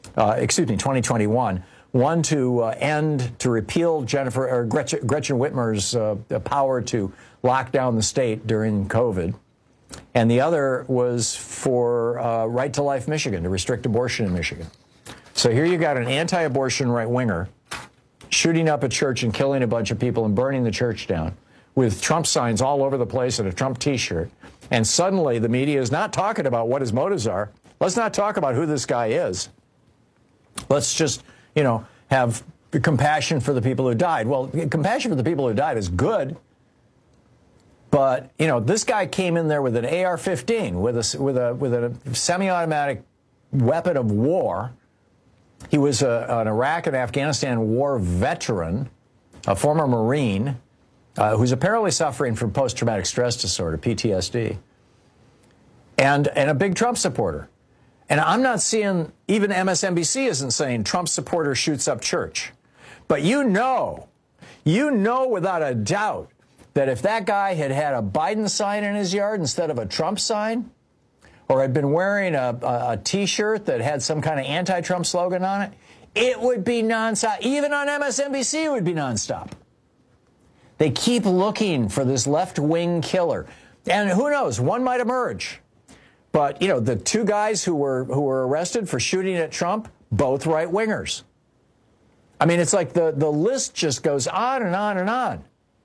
Speaker 15: 2021. One to repeal Gretchen Whitmer's power to lock down the state during COVID. And the other was for Right to Life Michigan, to restrict abortion in Michigan. So here you got an anti-abortion right-winger shooting up a church and killing a bunch of people and burning the church down with Trump signs all over the place and a Trump T-shirt. And suddenly the media is not talking about what his motives are. Let's not talk about who this guy is. Let's just, have compassion for the people who died. Well, compassion for the people who died is good. But, this guy came in there with an AR-15, with a semi-automatic weapon of war. He was an Iraq and Afghanistan war veteran, a former Marine, who's apparently suffering from post-traumatic stress disorder, PTSD, and a big Trump supporter. And I'm not seeing, even MSNBC isn't saying Trump supporter shoots up church. But you know without a doubt that if that guy had had a Biden sign in his yard instead of a Trump sign, or had been wearing a T-shirt that had some kind of anti-Trump slogan on it, it would be nonstop. Even on MSNBC, it would be nonstop. They keep looking for this left-wing killer. And who knows, one might emerge. But, the two guys who were arrested for shooting at Trump, both right-wingers. I mean, it's like the list just goes on and on and on.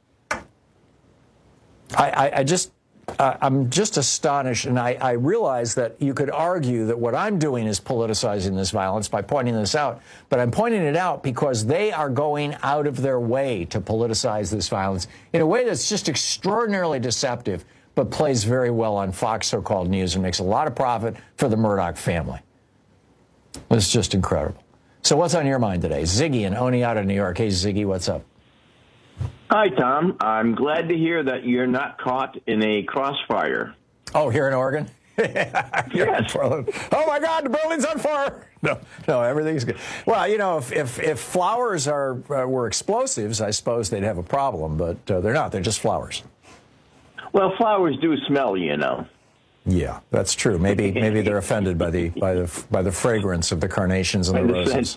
Speaker 15: I'm just astonished, and I realize that you could argue that what I'm doing is politicizing this violence by pointing this out, but I'm pointing it out because they are going out of their way to politicize this violence in a way that's just extraordinarily deceptive, but plays very well on Fox so-called news and makes a lot of profit for the Murdoch family. It's just incredible. So what's on your mind today? Ziggy in Oneonta, New York. Hey, Ziggy, what's up?
Speaker 7: Hi, Tom. I'm glad to hear that you're not caught in a crossfire.
Speaker 15: Oh, here in Oregon?
Speaker 7: Yes.
Speaker 15: Oh, my God, the building's on fire. No, everything's good. Well, if flowers were explosives, I suppose they'd have a problem, but they're not. They're just flowers.
Speaker 7: Well, flowers do smell,
Speaker 15: Yeah, that's true. Maybe they're offended by the fragrance of the carnations and the roses.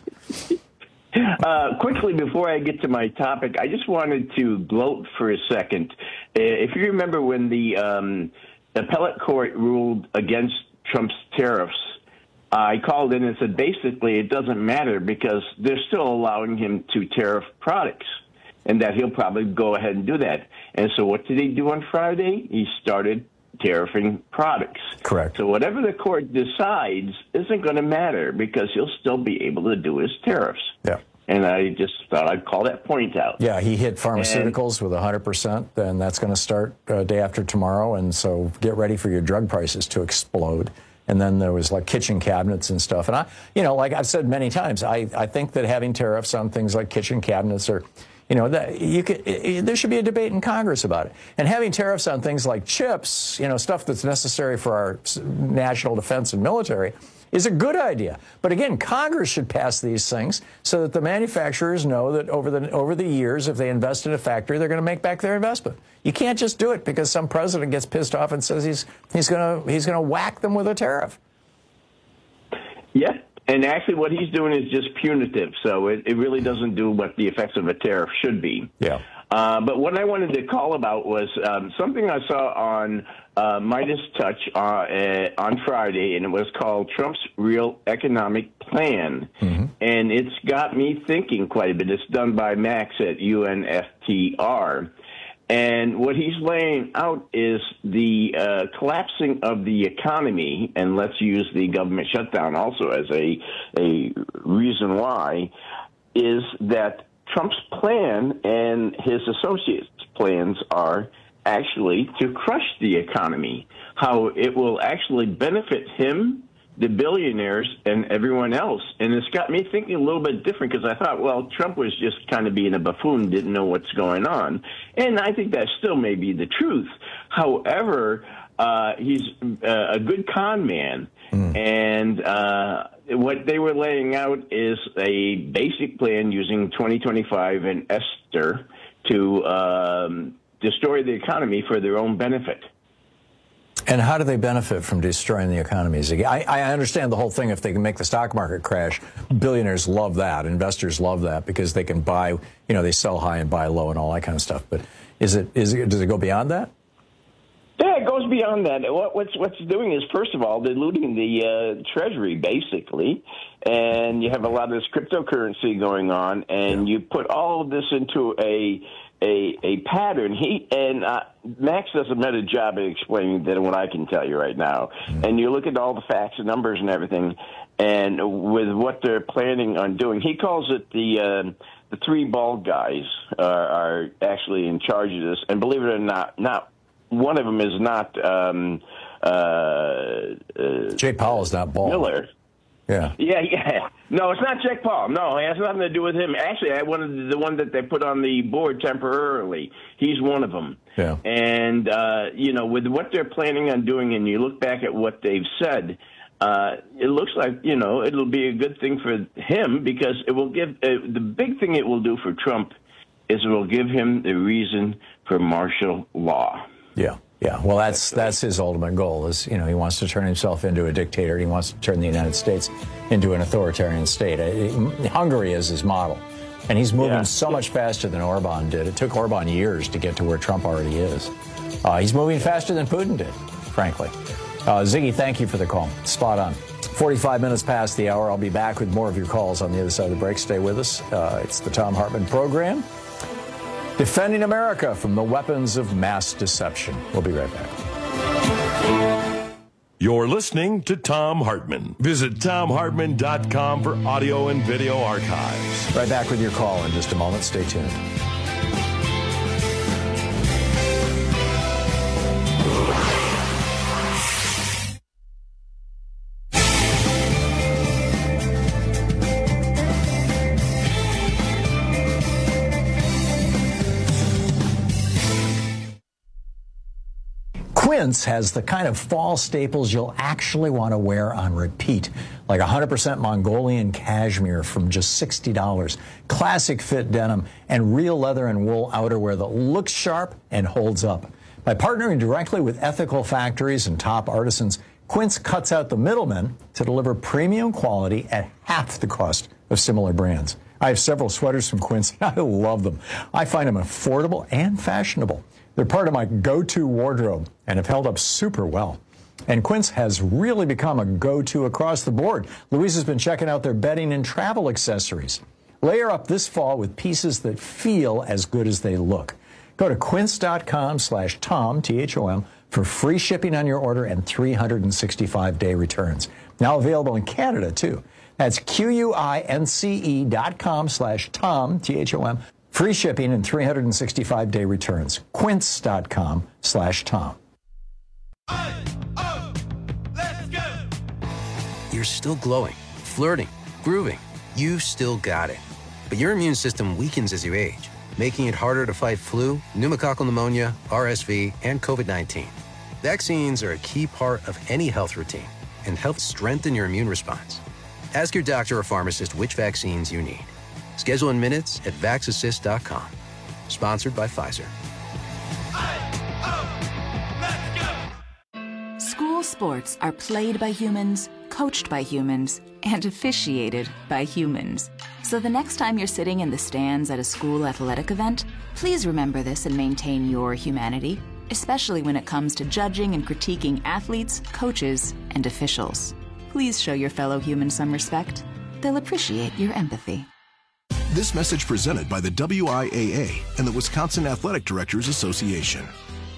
Speaker 7: Quickly, before I get to my topic, I just wanted to gloat for a second. If you remember when the appellate court ruled against Trump's tariffs, I called in and said basically it doesn't matter because they're still allowing him to tariff products, and that he'll probably go ahead and do that. And so what did he do on Friday? He started tariffing products.
Speaker 15: Correct.
Speaker 7: So whatever the court decides isn't going to matter because he'll still be able to do his tariffs.
Speaker 15: Yeah.
Speaker 7: And I just thought I'd call that point out.
Speaker 15: Yeah, he hit pharmaceuticals with 100%, and that's going to start day after tomorrow. And so get ready for your drug prices to explode. And then there was like kitchen cabinets and stuff. And like I've said many times, I think that having tariffs on things like kitchen cabinets are, there should be a debate in Congress about it. And having tariffs on things like chips, stuff that's necessary for our national defense and military, is a good idea. But again, Congress should pass these things so that the manufacturers know that over the years, if they invest in a factory, they're going to make back their investment. You can't just do it because some president gets pissed off and says he's going to whack them with a tariff.
Speaker 7: Yeah. And actually what he's doing is just punitive, so it really doesn't do what the effects of a tariff should be.
Speaker 15: Yeah.
Speaker 7: But what I wanted to call about was something I saw on Midas Touch on Friday, and it was called Trump's Real Economic Plan. Mm-hmm. And it's got me thinking quite a bit. It's done by Max at UNFTR. And what he's laying out is the collapsing of the economy, and let's use the government shutdown also as a reason why, is that Trump's plan and his associates' plans are actually to crush the economy, how it will actually benefit him, the billionaires, and everyone else. And it's got me thinking a little bit different because I thought, well, Trump was just kind of being a buffoon, didn't know what's going on. And I think that still may be the truth. However, he's a good con man. And what they were laying out is a basic plan using 2025 and Esther to destroy the economy for their own benefit.
Speaker 15: And how do they benefit from destroying the economy? I understand the whole thing. If they can make the stock market crash, billionaires love that. Investors love that because they can buy, they sell high and buy low and all that kind of stuff. But does it go beyond that?
Speaker 7: Yeah, it goes beyond that. What's doing is, first of all, diluting the Treasury, basically, and you have a lot of this cryptocurrency going on, and you put all of this into a pattern. Max does a better job at explaining than what I can tell you right now. And you look at all the facts and numbers and everything, and with what they're planning on doing, he calls it the three bald guys are actually in charge of this. And believe it or not one of them is not
Speaker 15: Jay Powell is not bald.
Speaker 7: Miller.
Speaker 15: Yeah.
Speaker 7: Yeah. No, it's not Jake Paul. No, it has nothing to do with him. Actually, I wanted the one that they put on the board temporarily. He's one of them.
Speaker 15: Yeah.
Speaker 7: And, with what they're planning on doing, and you look back at what they've said, it looks like, it'll be a good thing for him because it will give the big thing it will do for Trump is it will give him the reason for martial law.
Speaker 15: Yeah. Yeah, well, that's his ultimate goal is, he wants to turn himself into a dictator. He wants to turn the United States into an authoritarian state. Hungary is his model, and he's moving so much faster than Orban did. It took Orban years to get to where Trump already is. He's moving faster than Putin did, frankly. Ziggy, thank you for the call. Spot on. 45 minutes past the hour. I'll be back with more of your calls on the other side of the break. Stay with us. It's the Thom Hartmann Program. Defending America from the weapons of mass deception. We'll be right back.
Speaker 14: You're listening to Thom Hartmann. Visit ThomHartmann.com for audio and video archives.
Speaker 15: Right back with your call in just a moment. Stay tuned. Quince has the kind of fall staples you'll actually want to wear on repeat, like 100% Mongolian cashmere from just $60, classic fit denim, and real leather and wool outerwear that looks sharp and holds up. By partnering directly with ethical factories and top artisans, Quince cuts out the middlemen to deliver premium quality at half the cost of similar brands. I have several sweaters from Quince, and I love them. I find them affordable and fashionable. They're part of my go-to wardrobe and have held up super well. And Quince has really become a go-to across the board. Louise has been checking out their bedding and travel accessories. Layer up this fall with pieces that feel as good as they look. Go to quince.com/Tom, T-H-O-M, for free shipping on your order and 365-day returns. Now available in Canada, too. That's QUINCE.com/Tom, T-H-O-M. Free shipping and 365-day returns. Quince.com/Tom.
Speaker 6: You're still glowing, flirting, grooving. You still got it. But your immune system weakens as you age, making it harder to fight flu, pneumococcal pneumonia, RSV, and COVID-19. Vaccines are a key part of any health routine and help strengthen your immune response. Ask your doctor or pharmacist which vaccines you need. Schedule in minutes at VaxAssist.com. Sponsored by Pfizer.
Speaker 8: School sports are played by humans, coached by humans, and officiated by humans. So the next time you're sitting in the stands at a school athletic event, please remember this and maintain your humanity, especially when it comes to judging and critiquing athletes, coaches, and officials. Please show your fellow humans some respect. They'll appreciate your empathy.
Speaker 23: This message presented by the WIAA and the Wisconsin Athletic Directors Association.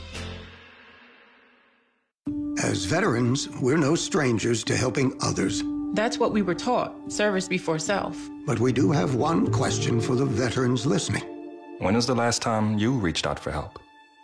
Speaker 24: As veterans, we're no strangers to helping others.
Speaker 25: That's what we were taught, service before self.
Speaker 24: But we do have one question for the veterans listening.
Speaker 26: When was the last time you reached out for help?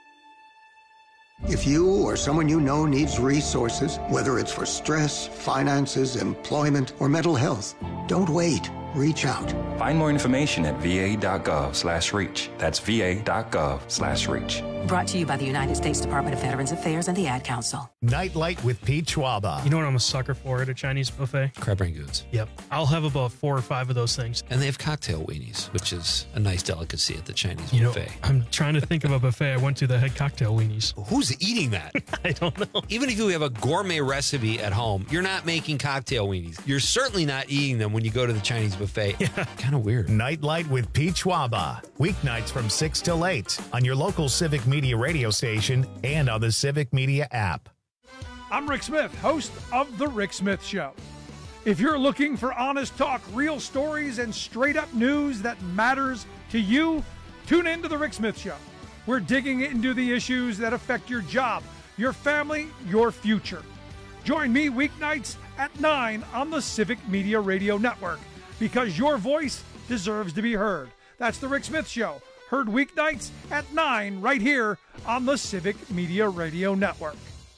Speaker 24: If you or someone you know needs resources, whether it's for stress, finances, employment, or mental health, don't wait. Reach out.
Speaker 26: Find more information at va.gov/reach. That's va.gov/reach.
Speaker 27: Brought to you by the United States Department of Veterans Affairs and the Ad Council.
Speaker 1: Nightlight with Pete Schwaba.
Speaker 28: You know what I'm a sucker for at a Chinese buffet?
Speaker 29: Crab rangoons.
Speaker 28: Yep. I'll have about 4 or 5 of those things.
Speaker 29: And they have cocktail weenies, which is a nice delicacy at the Chinese buffet.
Speaker 28: I'm trying to think of a buffet I went to that had cocktail weenies.
Speaker 29: Who's eating that?
Speaker 28: I don't know.
Speaker 29: Even if you have a gourmet recipe at home, you're not making cocktail weenies. You're certainly not eating them when you go to the Chinese buffet.
Speaker 28: Yeah.
Speaker 29: Kind of weird.
Speaker 1: Nightlight with Pete Schwaba. Weeknights from 6 till 8 on your local Civic Media Media radio station and on the Civic Media app.
Speaker 4: I'm Rick Smith, host of The Rick Smith Show. If you're looking for honest talk, real stories, and straight-up news that matters to you, tune in to The Rick Smith Show. We're digging into the issues that affect your job, your family, your future. Join me weeknights at 9 on the Civic Media Radio Network, because your voice deserves to be heard. That's The Rick Smith Show, heard weeknights at 9 right here on the Civic Media Radio Network.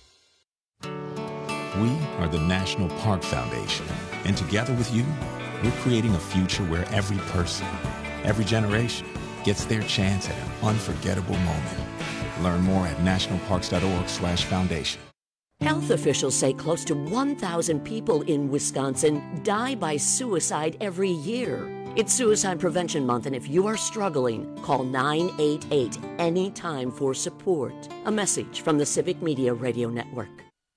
Speaker 10: We are the National Park Foundation, and together with you, we're creating a future where every person, every generation gets their chance at an unforgettable moment. Learn more at nationalparks.org/foundation.
Speaker 17: Health officials say close to 1,000 people in Wisconsin die by suicide every year. It's Suicide Prevention Month, and if you are struggling, call 988 anytime for support. A message from the Civic Media Radio Network.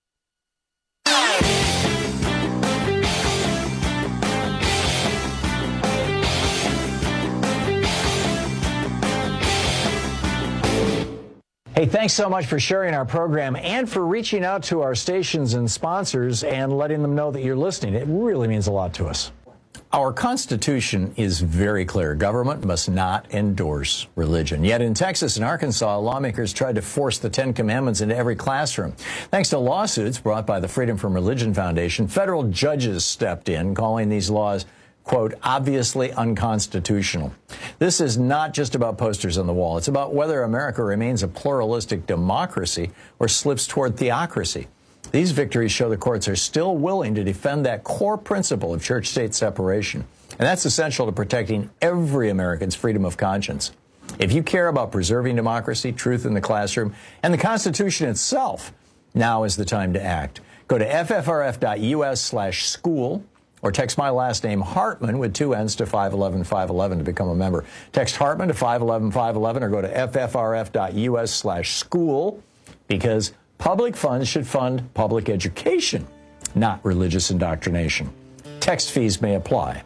Speaker 15: Hey, thanks so much for sharing our program and for reaching out to our stations and sponsors and letting them know that you're listening. It really means a lot to us. Our Constitution is very clear. Government must not endorse religion. Yet in Texas and Arkansas, lawmakers tried to force the Ten Commandments into every classroom. Thanks to lawsuits brought by the Freedom from Religion Foundation, federal judges stepped in, calling these laws, quote, obviously unconstitutional. This is not just about posters on the wall. It's about whether America remains a pluralistic democracy or slips toward theocracy. These victories show the courts are still willing to defend that core principle of church-state separation. And that's essential to protecting every American's freedom of conscience. If you care about preserving democracy, truth in the classroom, and the Constitution itself, now is the time to act. Go to ffrf.us/school. Or text my last name, Hartman, with 2 N's to 511-511 to become a member. Text Hartman to 511-511 or go to ffrf.us/school, because public funds should fund public education, not religious indoctrination. Text fees may apply.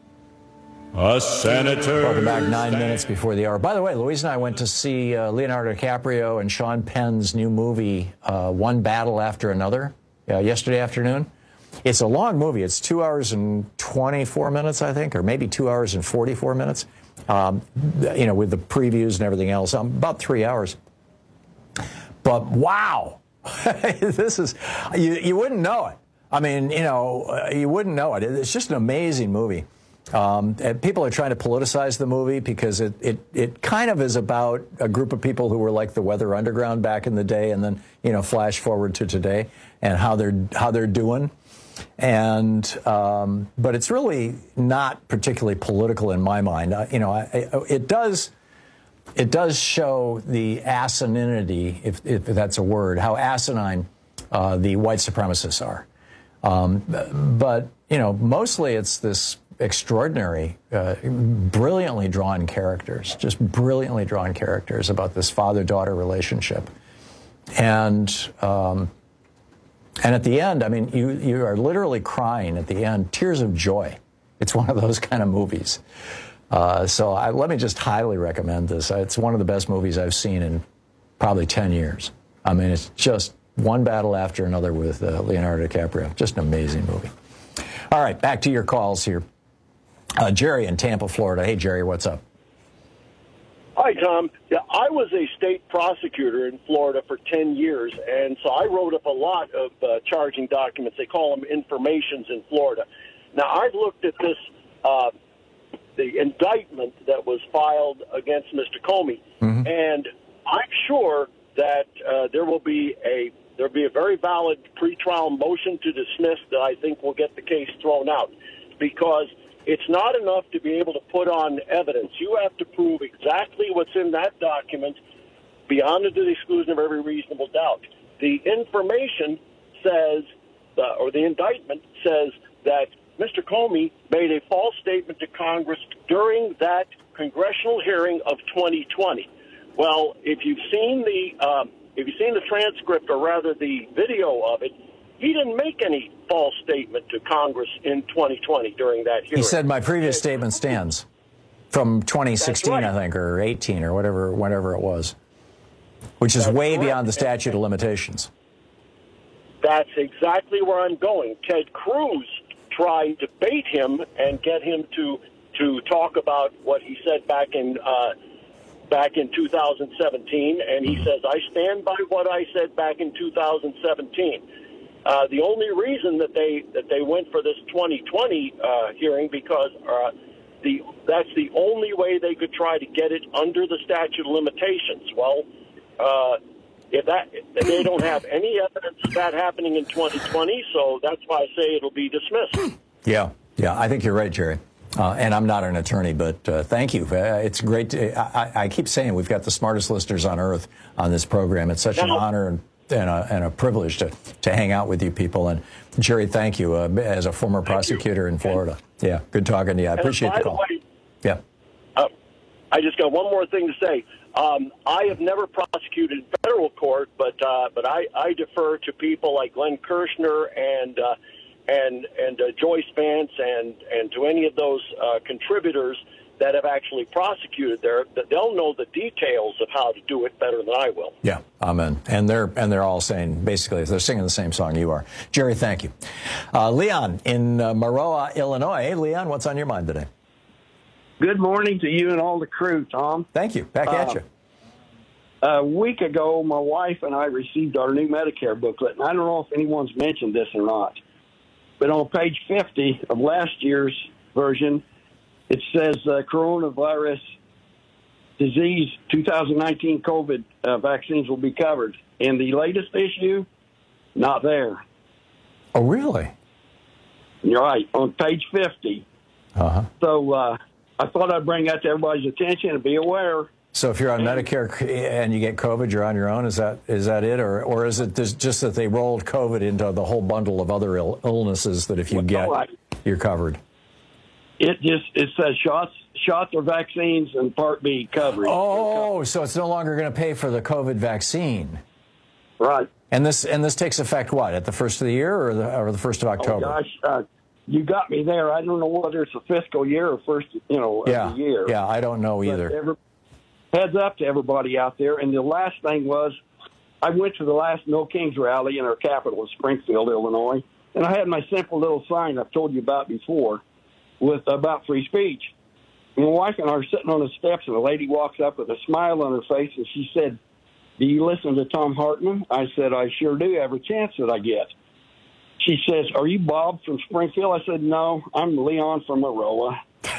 Speaker 2: A senator.
Speaker 15: Welcome back 9 minutes before the hour. By the way, Louise and I went to see Leonardo DiCaprio and Sean Penn's new movie, One Battle After Another, yesterday afternoon. It's a long movie. It's 2 hours and 24 minutes, I think, or maybe 2 hours and 44 minutes, with the previews and everything else. About 3 hours. But wow, this is, you wouldn't know it. I mean, you wouldn't know it. It's just an amazing movie. People are trying to politicize the movie because it kind of is about a group of people who were like the Weather Underground back in the day, and then, flash forward to today and how they're doing. And but it's really not particularly political in my mind. It does show the asininity, if that's a word, how asinine the white supremacists are. But mostly it's this extraordinary, brilliantly drawn characters, just brilliantly drawn characters about this father-daughter relationship, and at the end, I mean, you are literally crying at the end, tears of joy. It's one of those kind of movies. So let me just highly recommend this. It's one of the best movies I've seen in probably 10 years. I mean, it's just one battle after another with Leonardo DiCaprio. Just an amazing movie. All right, back to your calls here. Jerry in Tampa, Florida. Hey, Jerry, what's up?
Speaker 12: Hi, Tom. Yeah, I was a state prosecutor in Florida for 10 years, and so I wrote up a lot of charging documents. They call them informations in Florida. Now, I've looked at this, the indictment that was filed against Mr. Comey, and I'm sure that there'll be a very valid pretrial motion to dismiss that I think will get the case thrown out, because it's not enough to be able to put on evidence. You have to prove exactly what's in that document beyond the exclusion of every reasonable doubt. The information says, or the indictment says, that Mr. Comey made a false statement to Congress during that congressional hearing of 2020. Well, if you've seen the transcript, or rather the video of it, he didn't make any false statement to Congress in 2020 during that hearing.
Speaker 15: He said my previous statement stands from 2016, right. I think, or 18, or whatever, whenever it was. Which is
Speaker 12: That's
Speaker 15: way
Speaker 12: correct.
Speaker 15: beyond the statute of limitations.
Speaker 12: That's exactly where I'm going. Ted Cruz tried to bait him and get him to talk about what he said back in 2017, and he says, I stand by what I said back in 2017. The only reason that they went for this 2020 hearing because that's the only way they could try to get it under the statute of limitations. Well, if they don't have any evidence of that happening in 2020, so that's why I say it'll be dismissed.
Speaker 15: Yeah, I think you're right, Jerry. And I'm not an attorney, but thank you. It's great. I keep saying we've got the smartest listeners on earth on this program. It's such an honor and a privilege to hang out with you people. And Jerry, thank you as a former prosecutor in Florida. Yeah, good talking to you. I appreciate the call. Yeah.
Speaker 12: I just got one more thing to say. I have never prosecuted in federal court, but I defer to people like Glenn Kirshner and Joyce Vance and to any of those contributors that have actually prosecuted there, that they'll know the details of how to do it better than I will.
Speaker 15: Yeah, amen. And they're all saying, basically, they're singing the same song you are. Jerry, thank you. Leon in Maroa, Illinois. Leon, what's on your mind today?
Speaker 3: Good morning to you and all the crew, Tom.
Speaker 15: Thank you. Back at you.
Speaker 3: A week ago, my wife and I received our new Medicare booklet, and I don't know if anyone's mentioned this or not, but on page 50 of last year's version, it says coronavirus disease 2019 COVID vaccines will be covered. In the latest issue, not there.
Speaker 15: Oh, really?
Speaker 3: You're right, on page 50.
Speaker 15: Uh-huh.
Speaker 3: So I thought I'd bring that to everybody's attention and be aware.
Speaker 15: So if you're on Medicare and you get COVID, you're on your own? Is that it? Or is it just that they rolled COVID into the whole bundle of other illnesses that if you get, you're covered?
Speaker 3: It says shots or vaccines and Part B coverage.
Speaker 15: Oh, so it's no longer going to pay for the COVID vaccine.
Speaker 3: Right.
Speaker 15: And this takes effect, what, at the first of the year or the 1st of October?
Speaker 3: Oh, gosh, you got me there. I don't know whether it's a fiscal year or first, of the year.
Speaker 15: Yeah, I don't know either.
Speaker 3: Heads up to everybody out there. And the last thing was, I went to the last No Kings rally in our capital, Springfield, Illinois, and I had my simple little sign I've told you about before about free speech. And my wife and I are sitting on the steps, and a lady walks up with a smile on her face, and she said, "Do you listen to Tom Hartman?" I said, "I sure do, every chance that I get." She says, "Are you Bob from Springfield?" I said, "No, I'm Leon from Maroa."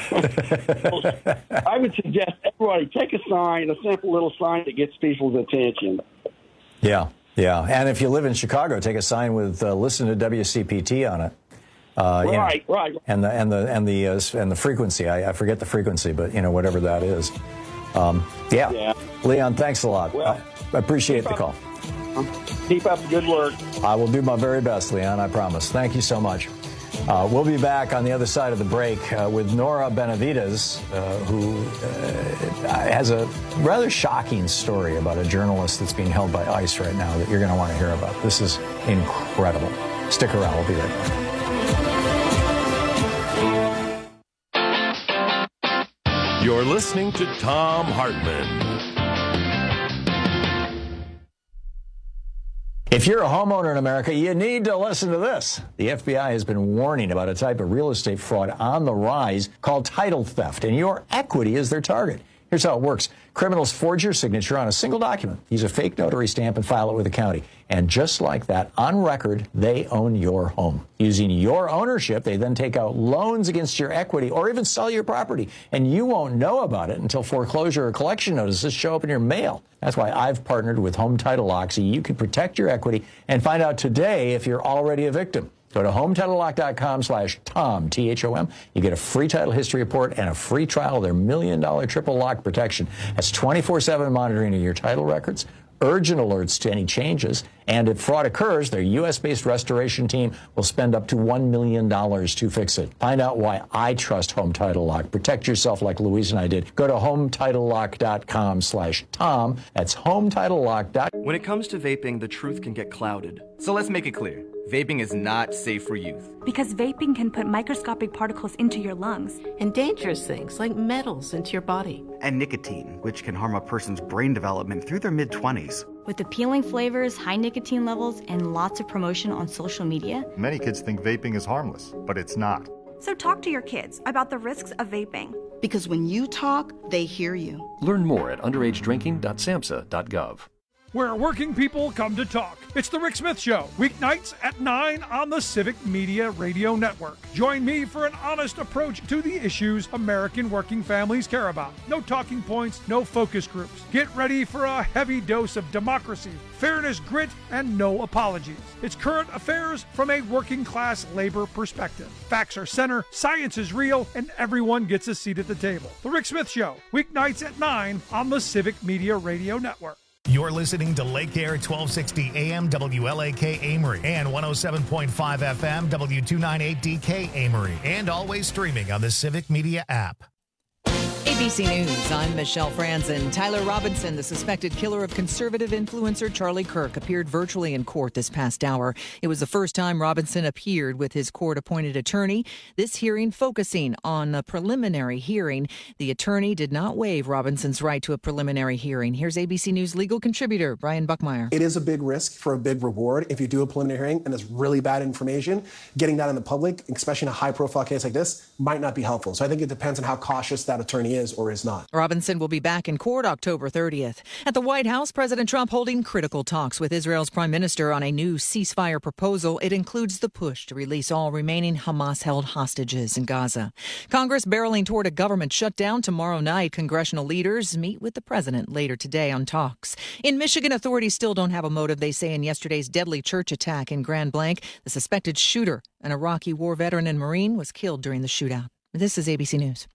Speaker 3: I would suggest everybody take a sign, a simple little sign that gets people's attention.
Speaker 15: Yeah. And if you live in Chicago, take a sign with "Listen to WCPT" on it.
Speaker 3: Right.
Speaker 15: And the frequency. I forget the frequency, but whatever that is. Yeah. Leon, thanks a lot.
Speaker 3: Well,
Speaker 15: I appreciate the call.
Speaker 3: Keep up the good work.
Speaker 15: I will do my very best, Leon, I promise. Thank you so much. We'll be back on the other side of the break with Nora Benavides, who has a rather shocking story about a journalist that's being held by ICE right now that you're going to want to hear about. This is incredible. Stick around. We'll be right back.
Speaker 14: You're listening to Tom Hartman.
Speaker 15: If you're a homeowner in America, you need to listen to this. The FBI has been warning about a type of real estate fraud on the rise called title theft, and your equity is their target. Here's how it works. Criminals forge your signature on a single document, use a fake notary stamp, and file it with the county. And just like that, on record, they own your home. Using your ownership, they then take out loans against your equity or even sell your property. And you won't know about it until foreclosure or collection notices show up in your mail. That's why I've partnered with Home Title Lock so you can protect your equity and find out today if you're already a victim. Go to HometitleLock.com/Tom, T-H-O-M. You get a free title history report and a free trial of their $1 million triple lock protection. That's 24/7 monitoring of your title records, urgent alerts to any changes, and if fraud occurs, their U.S.-based restoration team will spend up to $1 million to fix it. Find out why I trust Home Title Lock. Protect yourself like Louise and I did. Go to HometitleLock.com/Tom. That's HometitleLock.com.
Speaker 5: When it comes to vaping, the truth can get clouded. So let's make it clear. Vaping is not safe for youth.
Speaker 9: Because vaping can put microscopic particles into your lungs.
Speaker 13: And dangerous things like metals into your body.
Speaker 16: And nicotine, which can harm a person's brain development through their mid-20s.
Speaker 9: With appealing flavors, high nicotine levels, and lots of promotion on social media,
Speaker 7: many kids think vaping is harmless, but it's not.
Speaker 11: So talk to your kids about the risks of vaping.
Speaker 13: Because when you talk, they hear you.
Speaker 16: Learn more at underagedrinking.samhsa.gov.
Speaker 4: Where working people come to talk. It's The Rick Smith Show, weeknights at 9 on the Civic Media Radio Network. Join me for an honest approach to the issues American working families care about. No talking points, no focus groups. Get ready for a heavy dose of democracy, fairness, grit, and no apologies. It's current affairs from a working class labor perspective. Facts are center, science is real, and everyone gets a seat at the table. The Rick Smith Show, weeknights at 9 on the Civic Media Radio Network.
Speaker 1: You're listening to Lake Air 1260 AM WLAK Amory and 107.5 FM W298DK Amory, and always streaming on the Civic Media app.
Speaker 18: ABC News, I'm Michelle Franzen. Tyler Robinson, the suspected killer of conservative influencer Charlie Kirk, appeared virtually in court this past hour. It was the first time Robinson appeared with his court-appointed attorney. This hearing focusing on a preliminary hearing. The attorney did not waive Robinson's right to a preliminary hearing. Here's ABC News legal contributor Brian Buckmeyer.
Speaker 19: It is a big risk for a big reward if you do a preliminary hearing and there's really bad information. Getting that in the public, especially in a high-profile case like this, might not be helpful. So I think it depends on how cautious that attorney is or is not.
Speaker 18: Robinson will be back in court October 30th. At the White House, President Trump holding critical talks with Israel's prime minister on a new ceasefire proposal. It includes the push to release all remaining Hamas-held hostages in Gaza. Congress barreling toward a government shutdown tomorrow night. Congressional leaders meet with the president later today on talks. In Michigan, authorities still don't have a motive, they say, in yesterday's deadly church attack in Grand Blanc. The suspected shooter, an Iraqi war veteran and Marine, was killed during the shootout. This is ABC News.